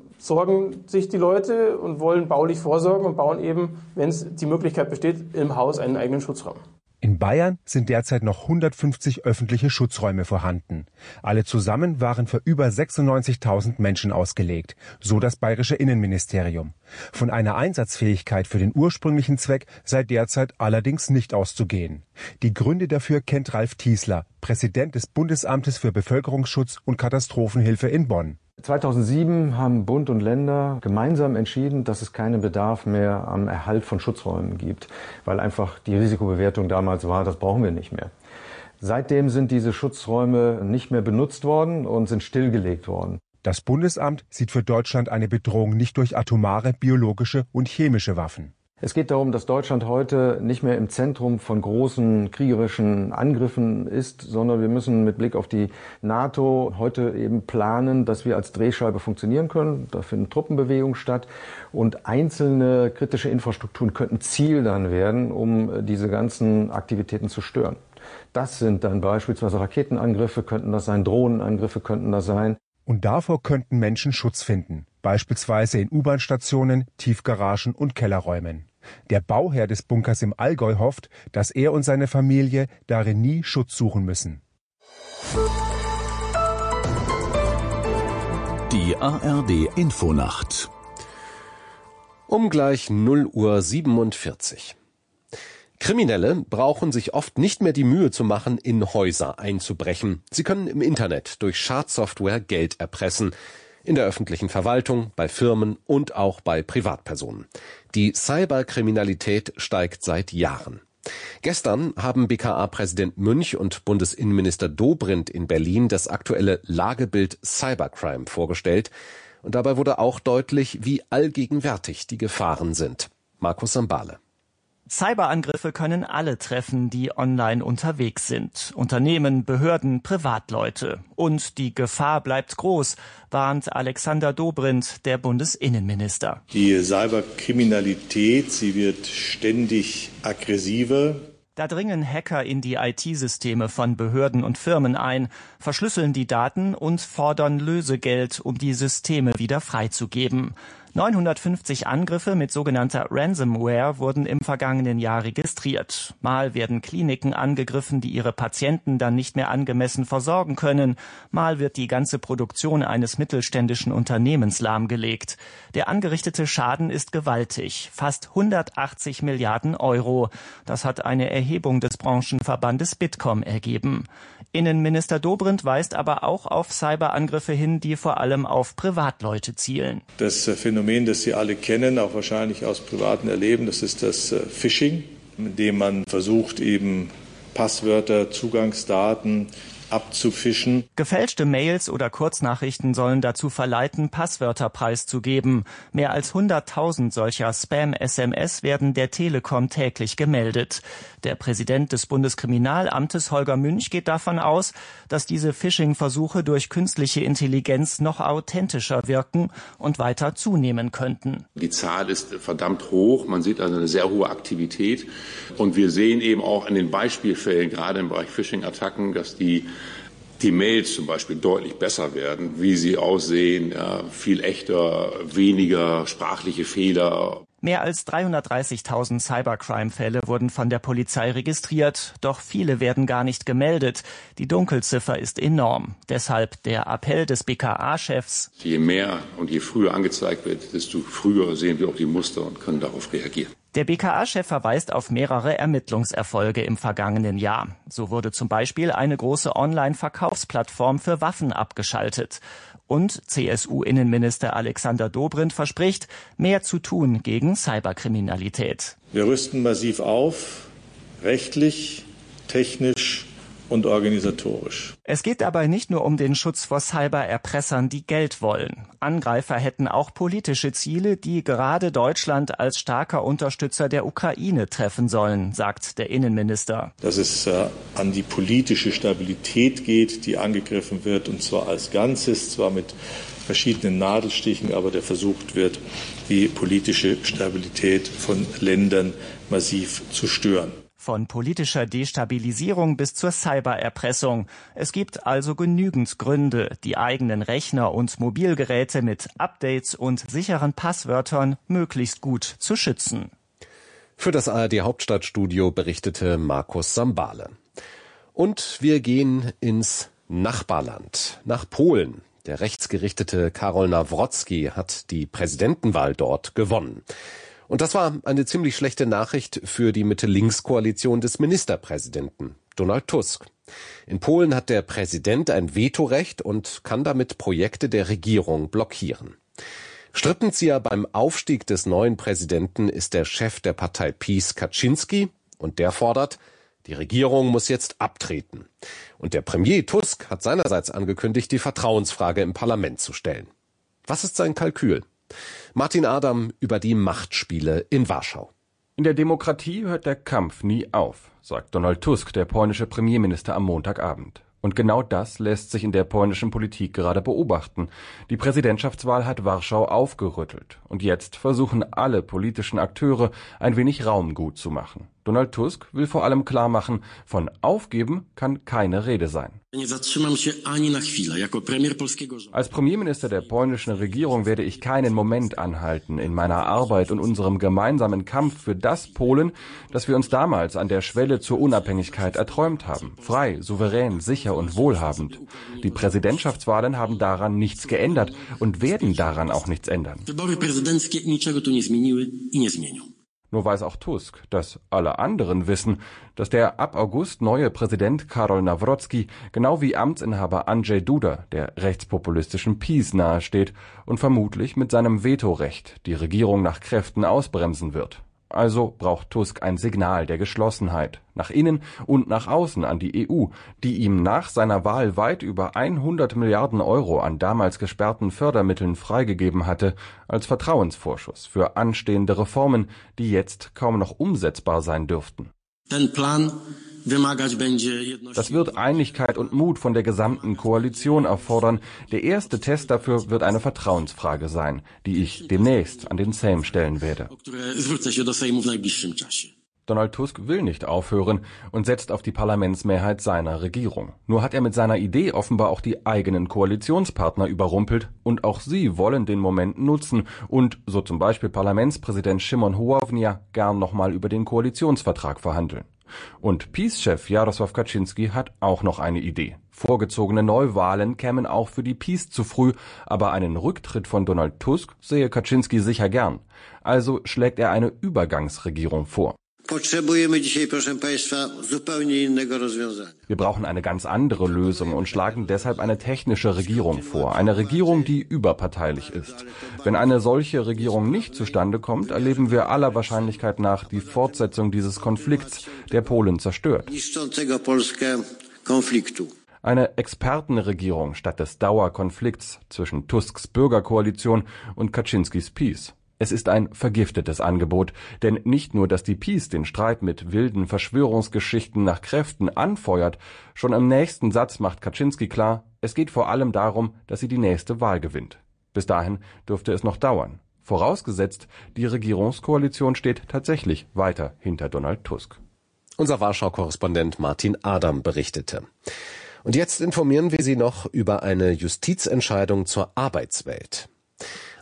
sorgen sich die Leute und wollen baulich vorsorgen und bauen eben, wenn es die Möglichkeit besteht, im Haus einen eigenen Schutzraum. In Bayern sind derzeit noch hundertfünfzig öffentliche Schutzräume vorhanden. Alle zusammen waren für über sechsundneunzigtausend Menschen ausgelegt, so das bayerische Innenministerium. Von einer Einsatzfähigkeit für den ursprünglichen Zweck sei derzeit allerdings nicht auszugehen. Die Gründe dafür kennt Ralf Tiesler, Präsident des Bundesamtes für Bevölkerungsschutz und Katastrophenhilfe in Bonn. zweitausendsieben haben Bund und Länder gemeinsam entschieden, dass es keinen Bedarf mehr am Erhalt von Schutzräumen gibt, weil einfach die Risikobewertung damals war, das brauchen wir nicht mehr. Seitdem sind diese Schutzräume nicht mehr benutzt worden und sind stillgelegt worden. Das Bundesamt sieht für Deutschland eine Bedrohung nicht durch atomare, biologische und chemische Waffen. Es geht darum, dass Deutschland heute nicht mehr im Zentrum von großen kriegerischen Angriffen ist, sondern wir müssen mit Blick auf die NATO heute eben planen, dass wir als Drehscheibe funktionieren können. Da finden Truppenbewegungen statt und einzelne kritische Infrastrukturen könnten Ziel dann werden, um diese ganzen Aktivitäten zu stören. Das sind dann beispielsweise Raketenangriffe, könnten das sein, Drohnenangriffe könnten das sein. Und davor könnten Menschen Schutz finden, beispielsweise in U-Bahn-Stationen, Tiefgaragen und Kellerräumen. Der Bauherr des Bunkers im Allgäu hofft, dass er und seine Familie darin nie Schutz suchen müssen. Die A R D Infonacht. Um gleich null Uhr siebenundvierzig. Kriminelle brauchen sich oft nicht mehr die Mühe zu machen, in Häuser einzubrechen. Sie können im Internet durch Schadsoftware Geld erpressen. In der öffentlichen Verwaltung, bei Firmen und auch bei Privatpersonen. Die Cyberkriminalität steigt seit Jahren. Gestern haben B K A-Präsident Münch und Bundesinnenminister Dobrindt in Berlin das aktuelle Lagebild Cybercrime vorgestellt. Und dabei wurde auch deutlich, wie allgegenwärtig die Gefahren sind. Markus Sambale. Cyberangriffe können alle treffen, die online unterwegs sind. Unternehmen, Behörden, Privatleute. Und die Gefahr bleibt groß, warnt Alexander Dobrindt, der Bundesinnenminister. Die Cyberkriminalität, sie wird ständig aggressiver. Da dringen Hacker in die I T-Systeme von Behörden und Firmen ein, verschlüsseln die Daten und fordern Lösegeld, um die Systeme wieder freizugeben. neunhundertfünfzig Angriffe mit sogenannter Ransomware wurden im vergangenen Jahr registriert. Mal werden Kliniken angegriffen, die ihre Patienten dann nicht mehr angemessen versorgen können. Mal wird die ganze Produktion eines mittelständischen Unternehmens lahmgelegt. Der angerichtete Schaden ist gewaltig, fast hundertachtzig Milliarden Euro. Das hat eine Erhebung des Branchenverbandes Bitkom ergeben. Innenminister Dobrindt weist aber auch auf Cyberangriffe hin, die vor allem auf Privatleute zielen. Das Phänomen, das Sie alle kennen, auch wahrscheinlich aus privaten Erleben, das ist das Phishing, mit dem man versucht, eben Passwörter, Zugangsdaten abzufischen. Gefälschte Mails oder Kurznachrichten sollen dazu verleiten, Passwörter preiszugeben. Mehr als hunderttausend solcher Spam-S M S werden der Telekom täglich gemeldet. Der Präsident des Bundeskriminalamtes Holger Münch geht davon aus, dass diese Phishing-Versuche durch künstliche Intelligenz noch authentischer wirken und weiter zunehmen könnten. Die Zahl ist verdammt hoch. Man sieht also eine sehr hohe Aktivität. Und wir sehen eben auch in den Beispielfällen, gerade im Bereich Phishing-Attacken, dass die die Mails zum Beispiel deutlich besser werden, wie sie aussehen, ja, viel echter, weniger sprachliche Fehler. Mehr als dreihundertdreißigtausend Cybercrime-Fälle wurden von der Polizei registriert, doch viele werden gar nicht gemeldet. Die Dunkelziffer ist enorm. Deshalb der Appell des B K A-Chefs. Je mehr und je früher angezeigt wird, desto früher sehen wir auch die Muster und können darauf reagieren. Der B K A-Chef verweist auf mehrere Ermittlungserfolge im vergangenen Jahr. So wurde zum Beispiel eine große Online-Verkaufsplattform für Waffen abgeschaltet. Und C S U-Innenminister Alexander Dobrindt verspricht, mehr zu tun gegen Cyberkriminalität. Wir rüsten massiv auf, rechtlich, technisch und organisatorisch. Es geht dabei nicht nur um den Schutz vor Cybererpressern, die Geld wollen. Angreifer hätten auch politische Ziele, die gerade Deutschland als starker Unterstützer der Ukraine treffen sollen, sagt der Innenminister. Dass es äh, an die politische Stabilität geht, die angegriffen wird, und zwar als Ganzes, zwar mit verschiedenen Nadelstichen, aber der versucht wird, die politische Stabilität von Ländern massiv zu stören. Von politischer Destabilisierung bis zur Cybererpressung. Es gibt also genügend Gründe, die eigenen Rechner und Mobilgeräte mit Updates und sicheren Passwörtern möglichst gut zu schützen. Für das A R D Hauptstadtstudio berichtete Markus Sambale. Und wir gehen ins Nachbarland, nach Polen. Der rechtsgerichtete Karol Nawrocki hat die Präsidentenwahl dort gewonnen. Und das war eine ziemlich schlechte Nachricht für die Mitte-Links-Koalition des Ministerpräsidenten, Donald Tusk. In Polen hat der Präsident ein Vetorecht und kann damit Projekte der Regierung blockieren. Strippenzieher beim Aufstieg des neuen Präsidenten ist der Chef der Partei PiS, Kaczynski, und der fordert, die Regierung muss jetzt abtreten. Und der Premier Tusk hat seinerseits angekündigt, die Vertrauensfrage im Parlament zu stellen. Was ist sein Kalkül? Martin Adam über die Machtspiele in Warschau. In der Demokratie hört der Kampf nie auf, sagt Donald Tusk, der polnische Premierminister, am Montagabend. Und genau das lässt sich in der polnischen Politik gerade beobachten. Die Präsidentschaftswahl hat Warschau aufgerüttelt. Und jetzt versuchen alle politischen Akteure, ein wenig Raum gut zu machen. Donald Tusk will vor allem klar machen, von Aufgeben kann keine Rede sein. Als Premierminister der polnischen Regierung werde ich keinen Moment anhalten in meiner Arbeit und unserem gemeinsamen Kampf für das Polen, das wir uns damals an der Schwelle zur Unabhängigkeit erträumt haben. Frei, souverän, sicher und wohlhabend. Die Präsidentschaftswahlen haben daran nichts geändert und werden daran auch nichts ändern. Nur weiß auch Tusk, dass alle anderen wissen, dass der ab August neue Präsident Karol Nawrocki genau wie Amtsinhaber Andrzej Duda der rechtspopulistischen PiS nahesteht und vermutlich mit seinem Vetorecht die Regierung nach Kräften ausbremsen wird. Also braucht Tusk ein Signal der Geschlossenheit, nach innen und nach außen an die E U, die ihm nach seiner Wahl weit über hundert Milliarden Euro an damals gesperrten Fördermitteln freigegeben hatte, als Vertrauensvorschuss für anstehende Reformen, die jetzt kaum noch umsetzbar sein dürften. Das wird Einigkeit und Mut von der gesamten Koalition erfordern. Der erste Test dafür wird eine Vertrauensfrage sein, die ich demnächst an den Sejm stellen werde. Donald Tusk will nicht aufhören und setzt auf die Parlamentsmehrheit seiner Regierung. Nur hat er mit seiner Idee offenbar auch die eigenen Koalitionspartner überrumpelt und auch sie wollen den Moment nutzen und, so zum Beispiel Parlamentspräsident Szymon Hołownia, gern nochmal über den Koalitionsvertrag verhandeln. Und PiS-Chef Jarosław Kaczynski hat auch noch eine Idee. Vorgezogene Neuwahlen kämen auch für die PiS zu früh, aber einen Rücktritt von Donald Tusk sehe Kaczynski sicher gern. Also schlägt er eine Übergangsregierung vor. Wir brauchen eine ganz andere Lösung und schlagen deshalb eine technische Regierung vor. Eine Regierung, die überparteilich ist. Wenn eine solche Regierung nicht zustande kommt, erleben wir aller Wahrscheinlichkeit nach die Fortsetzung dieses Konflikts, der Polen zerstört. Eine Expertenregierung statt des Dauerkonflikts zwischen Tusks Bürgerkoalition und Kaczynskis PiS. Es ist ein vergiftetes Angebot, denn nicht nur, dass die PiS den Streit mit wilden Verschwörungsgeschichten nach Kräften anfeuert, schon im nächsten Satz macht Kaczynski klar, es geht vor allem darum, dass sie die nächste Wahl gewinnt. Bis dahin dürfte es noch dauern. Vorausgesetzt, die Regierungskoalition steht tatsächlich weiter hinter Donald Tusk. Unser Warschau-Korrespondent Martin Adam berichtete. Und jetzt informieren wir Sie noch über eine Justizentscheidung zur Arbeitswelt.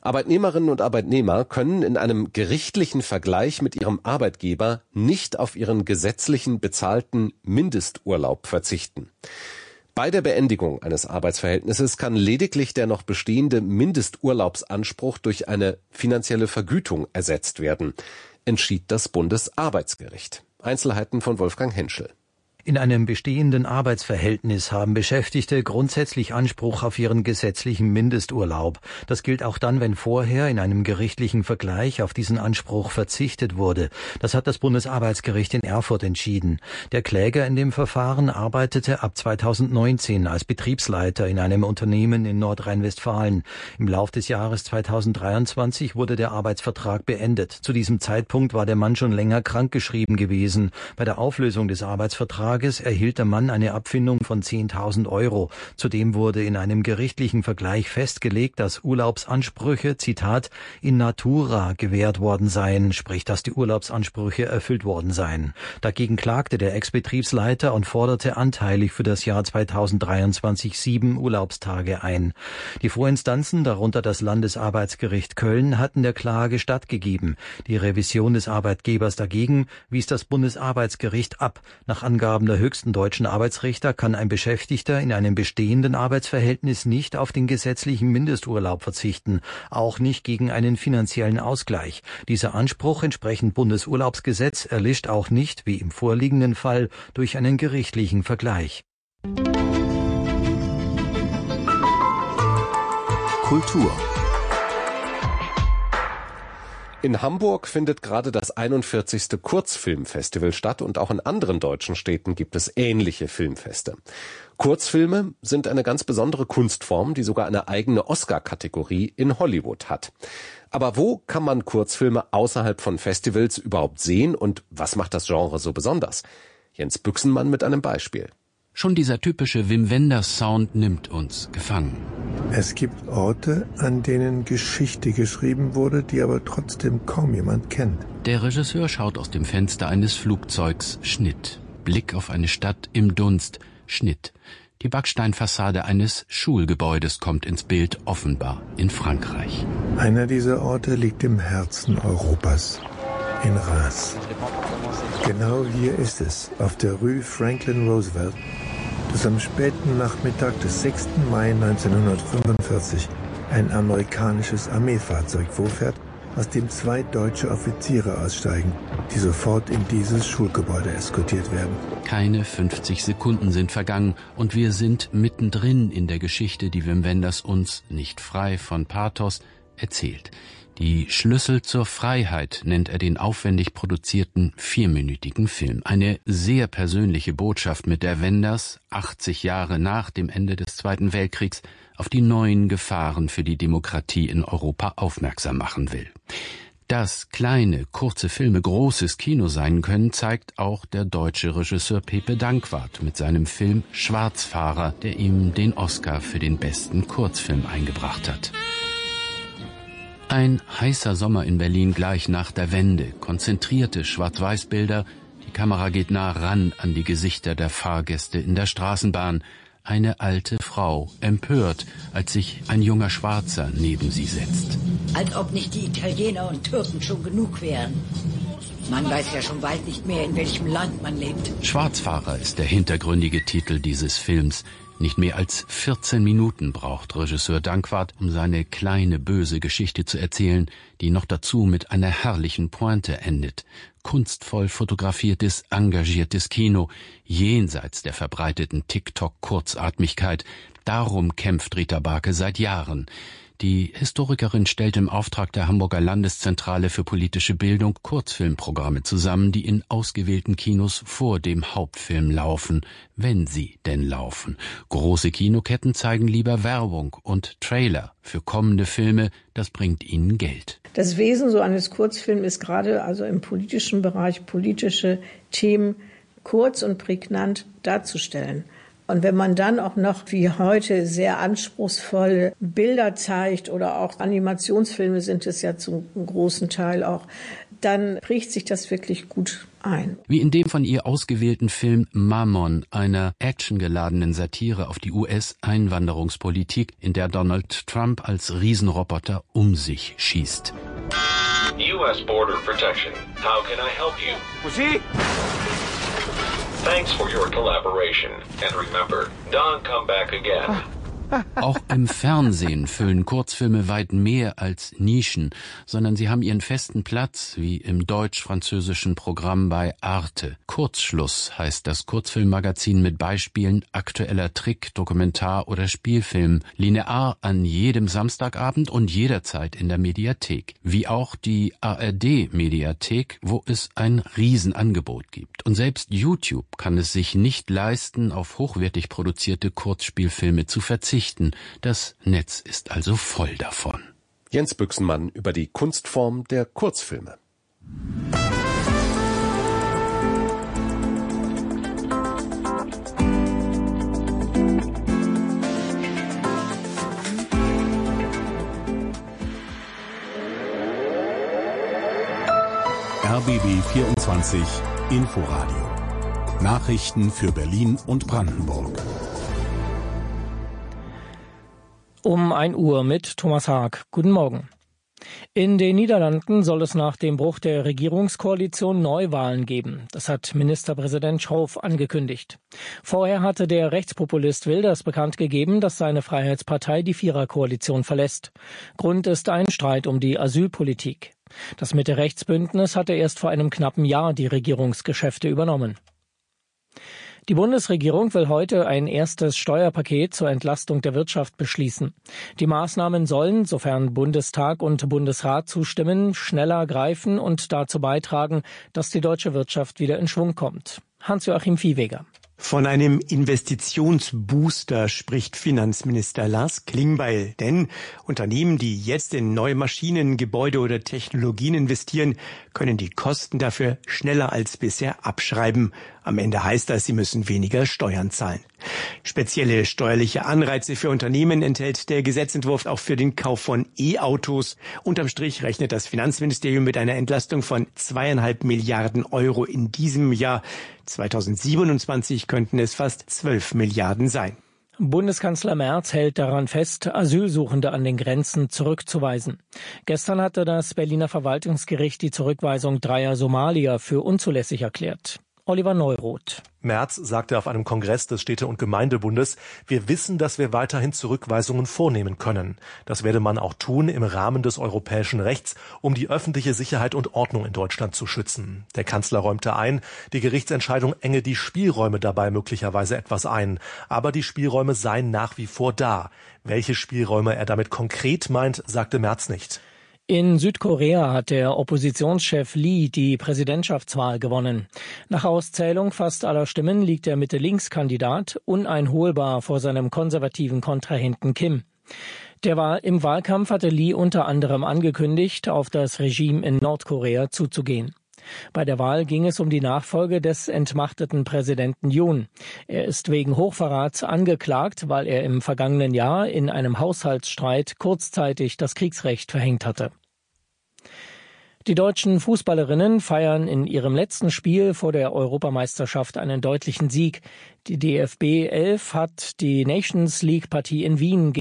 Arbeitnehmerinnen und Arbeitnehmer können in einem gerichtlichen Vergleich mit ihrem Arbeitgeber nicht auf ihren gesetzlichen bezahlten Mindesturlaub verzichten. Bei der Beendigung eines Arbeitsverhältnisses kann lediglich der noch bestehende Mindesturlaubsanspruch durch eine finanzielle Vergütung ersetzt werden, entschied das Bundesarbeitsgericht. Einzelheiten von Wolfgang Henschel. In einem bestehenden Arbeitsverhältnis haben Beschäftigte grundsätzlich Anspruch auf ihren gesetzlichen Mindesturlaub. Das gilt auch dann, wenn vorher in einem gerichtlichen Vergleich auf diesen Anspruch verzichtet wurde. Das hat das Bundesarbeitsgericht in Erfurt entschieden. Der Kläger in dem Verfahren arbeitete ab zweitausendneunzehn als Betriebsleiter in einem Unternehmen in Nordrhein-Westfalen. Im Lauf des Jahres zweitausenddreiundzwanzig wurde der Arbeitsvertrag beendet. Zu diesem Zeitpunkt war der Mann schon länger krankgeschrieben gewesen. Bei der Auflösung des Arbeitsvertrags erhielt der Mann eine Abfindung von zehntausend Euro. Zudem wurde in einem gerichtlichen Vergleich festgelegt, dass Urlaubsansprüche, Zitat, in natura gewährt worden seien, sprich, dass die Urlaubsansprüche erfüllt worden seien. Dagegen klagte der Ex-Betriebsleiter und forderte anteilig für das Jahr zweitausenddreiundzwanzig sieben Urlaubstage ein. Die Vorinstanzen, darunter das Landesarbeitsgericht Köln, hatten der Klage stattgegeben. Die Revision des Arbeitgebers dagegen wies das Bundesarbeitsgericht ab. Nach Angaben der höchsten deutschen Arbeitsrichter kann ein Beschäftigter in einem bestehenden Arbeitsverhältnis nicht auf den gesetzlichen Mindesturlaub verzichten, auch nicht gegen einen finanziellen Ausgleich. Dieser Anspruch entsprechend Bundesurlaubsgesetz erlischt auch nicht, wie im vorliegenden Fall, durch einen gerichtlichen Vergleich. Kultur. In Hamburg findet gerade das einundvierzigste Kurzfilmfestival statt und auch in anderen deutschen Städten gibt es ähnliche Filmfeste. Kurzfilme sind eine ganz besondere Kunstform, die sogar eine eigene Oscar-Kategorie in Hollywood hat. Aber wo kann man Kurzfilme außerhalb von Festivals überhaupt sehen und was macht das Genre so besonders? Jens Büchsenmann mit einem Beispiel. Schon dieser typische Wim Wenders Sound nimmt uns gefangen. Es gibt Orte, an denen Geschichte geschrieben wurde, die aber trotzdem kaum jemand kennt. Der Regisseur schaut aus dem Fenster eines Flugzeugs. Schnitt. Blick auf eine Stadt im Dunst. Schnitt. Die Backsteinfassade eines Schulgebäudes kommt ins Bild, offenbar in Frankreich. Einer dieser Orte liegt im Herzen Europas, in Reims. Genau hier ist es, auf der Rue Franklin Roosevelt, dass am späten Nachmittag des sechsten Mai neunzehnhundertfünfundvierzig ein amerikanisches Armeefahrzeug vorfährt, aus dem zwei deutsche Offiziere aussteigen, die sofort in dieses Schulgebäude eskortiert werden. Keine fünfzig Sekunden sind vergangen und wir sind mittendrin in der Geschichte, die Wim Wenders uns, nicht frei von Pathos, erzählt. Die Schlüssel zur Freiheit nennt er den aufwendig produzierten vierminütigen Film. Eine sehr persönliche Botschaft, mit der Wenders, achtzig Jahre nach dem Ende des Zweiten Weltkriegs, auf die neuen Gefahren für die Demokratie in Europa aufmerksam machen will. Dass kleine, kurze Filme großes Kino sein können, zeigt auch der deutsche Regisseur Pepe Danquart mit seinem Film Schwarzfahrer, der ihm den Oscar für den besten Kurzfilm eingebracht hat. Ein heißer Sommer in Berlin gleich nach der Wende, konzentrierte Schwarz-Weiß-Bilder, die Kamera geht nah ran an die Gesichter der Fahrgäste in der Straßenbahn. Eine alte Frau, empört, als sich ein junger Schwarzer neben sie setzt. Als ob nicht die Italiener und Türken schon genug wären. Man weiß ja schon bald nicht mehr, in welchem Land man lebt. Schwarzfahrer ist der hintergründige Titel dieses Films. Nicht mehr als vierzehn Minuten braucht Regisseur Danquart, um seine kleine, böse Geschichte zu erzählen, die noch dazu mit einer herrlichen Pointe endet. Kunstvoll fotografiertes, engagiertes Kino, jenseits der verbreiteten TikTok-Kurzatmigkeit. Darum kämpft Rita Barke seit Jahren. Die Historikerin stellt im Auftrag der Hamburger Landeszentrale für politische Bildung Kurzfilmprogramme zusammen, die in ausgewählten Kinos vor dem Hauptfilm laufen, wenn sie denn laufen. Große Kinoketten zeigen lieber Werbung und Trailer für kommende Filme, das bringt ihnen Geld. Das Wesen so eines Kurzfilms ist gerade also im politischen Bereich, politische Themen kurz und prägnant darzustellen. Und wenn man dann auch noch wie heute sehr anspruchsvolle Bilder zeigt oder auch Animationsfilme sind es ja zum großen Teil auch, dann prägt sich das wirklich gut ein. Wie in dem von ihr ausgewählten Film Mammon, einer actiongeladenen Satire auf die U S-Einwanderungspolitik, in der Donald Trump als Riesenroboter um sich schießt. U S Border Protection. How can I help you? Sie? Thanks for your collaboration. And remember, don't come back again. Auch im Fernsehen füllen Kurzfilme weit mehr als Nischen, sondern sie haben ihren festen Platz, wie im deutsch-französischen Programm bei Arte. Kurzschluss heißt das Kurzfilmmagazin mit Beispielen aktueller Trick-, Dokumentar- oder Spielfilm, linear an jedem Samstagabend und jederzeit in der Mediathek. Wie auch die A R D-Mediathek, wo es ein Riesenangebot gibt. Und selbst YouTube kann es sich nicht leisten, auf hochwertig produzierte Kurzspielfilme zu verzichten. Das Netz ist also voll davon. Jens Büchsenmann über die Kunstform der Kurzfilme. R B B vierundzwanzig Inforadio. Nachrichten für Berlin und Brandenburg. Um ein Uhr mit Thomas Haag. Guten Morgen. In den Niederlanden soll es nach dem Bruch der Regierungskoalition Neuwahlen geben. Das hat Ministerpräsident Schoof angekündigt. Vorher hatte der Rechtspopulist Wilders bekannt gegeben, dass seine Freiheitspartei die Viererkoalition verlässt. Grund ist ein Streit um die Asylpolitik. Das Mitte-Rechts-Bündnis hatte erst vor einem knappen Jahr die Regierungsgeschäfte übernommen. Die Bundesregierung will heute ein erstes Steuerpaket zur Entlastung der Wirtschaft beschließen. Die Maßnahmen sollen, sofern Bundestag und Bundesrat zustimmen, schneller greifen und dazu beitragen, dass die deutsche Wirtschaft wieder in Schwung kommt. Hans-Joachim Viehweger. Von einem Investitionsbooster spricht Finanzminister Lars Klingbeil. Denn Unternehmen, die jetzt in neue Maschinen, Gebäude oder Technologien investieren, können die Kosten dafür schneller als bisher abschreiben. Am Ende heißt das, sie müssen weniger Steuern zahlen. Spezielle steuerliche Anreize für Unternehmen enthält der Gesetzentwurf auch für den Kauf von E-Autos. Unterm Strich rechnet das Finanzministerium mit einer Entlastung von zweieinhalb Milliarden Euro in diesem Jahr. zweitausendsiebenundzwanzig könnten es fast zwölf Milliarden sein. Bundeskanzler Merz hält daran fest, Asylsuchende an den Grenzen zurückzuweisen. Gestern hatte das Berliner Verwaltungsgericht die Zurückweisung dreier Somalier für unzulässig erklärt. Oliver Neuroth. Merz sagte auf einem Kongress des Städte- und Gemeindebundes, wir wissen, dass wir weiterhin Zurückweisungen vornehmen können. Das werde man auch tun im Rahmen des europäischen Rechts, um die öffentliche Sicherheit und Ordnung in Deutschland zu schützen. Der Kanzler räumte ein, die Gerichtsentscheidung enge die Spielräume dabei möglicherweise etwas ein. Aber die Spielräume seien nach wie vor da. Welche Spielräume er damit konkret meint, sagte Merz nicht. In Südkorea hat der Oppositionschef Lee die Präsidentschaftswahl gewonnen. Nach Auszählung fast aller Stimmen liegt der Mitte-Links-Kandidat uneinholbar vor seinem konservativen Kontrahenten Kim. Der Wahl, im Wahlkampf hatte Lee unter anderem angekündigt, auf das Regime in Nordkorea zuzugehen. Bei der Wahl ging es um die Nachfolge des entmachteten Präsidenten Yoon. Er ist wegen Hochverrats angeklagt, weil er im vergangenen Jahr in einem Haushaltsstreit kurzzeitig das Kriegsrecht verhängt hatte. Die deutschen Fußballerinnen feiern in ihrem letzten Spiel vor der Europameisterschaft einen deutlichen Sieg. Die D F B elf hat die Nations League Partie in Wien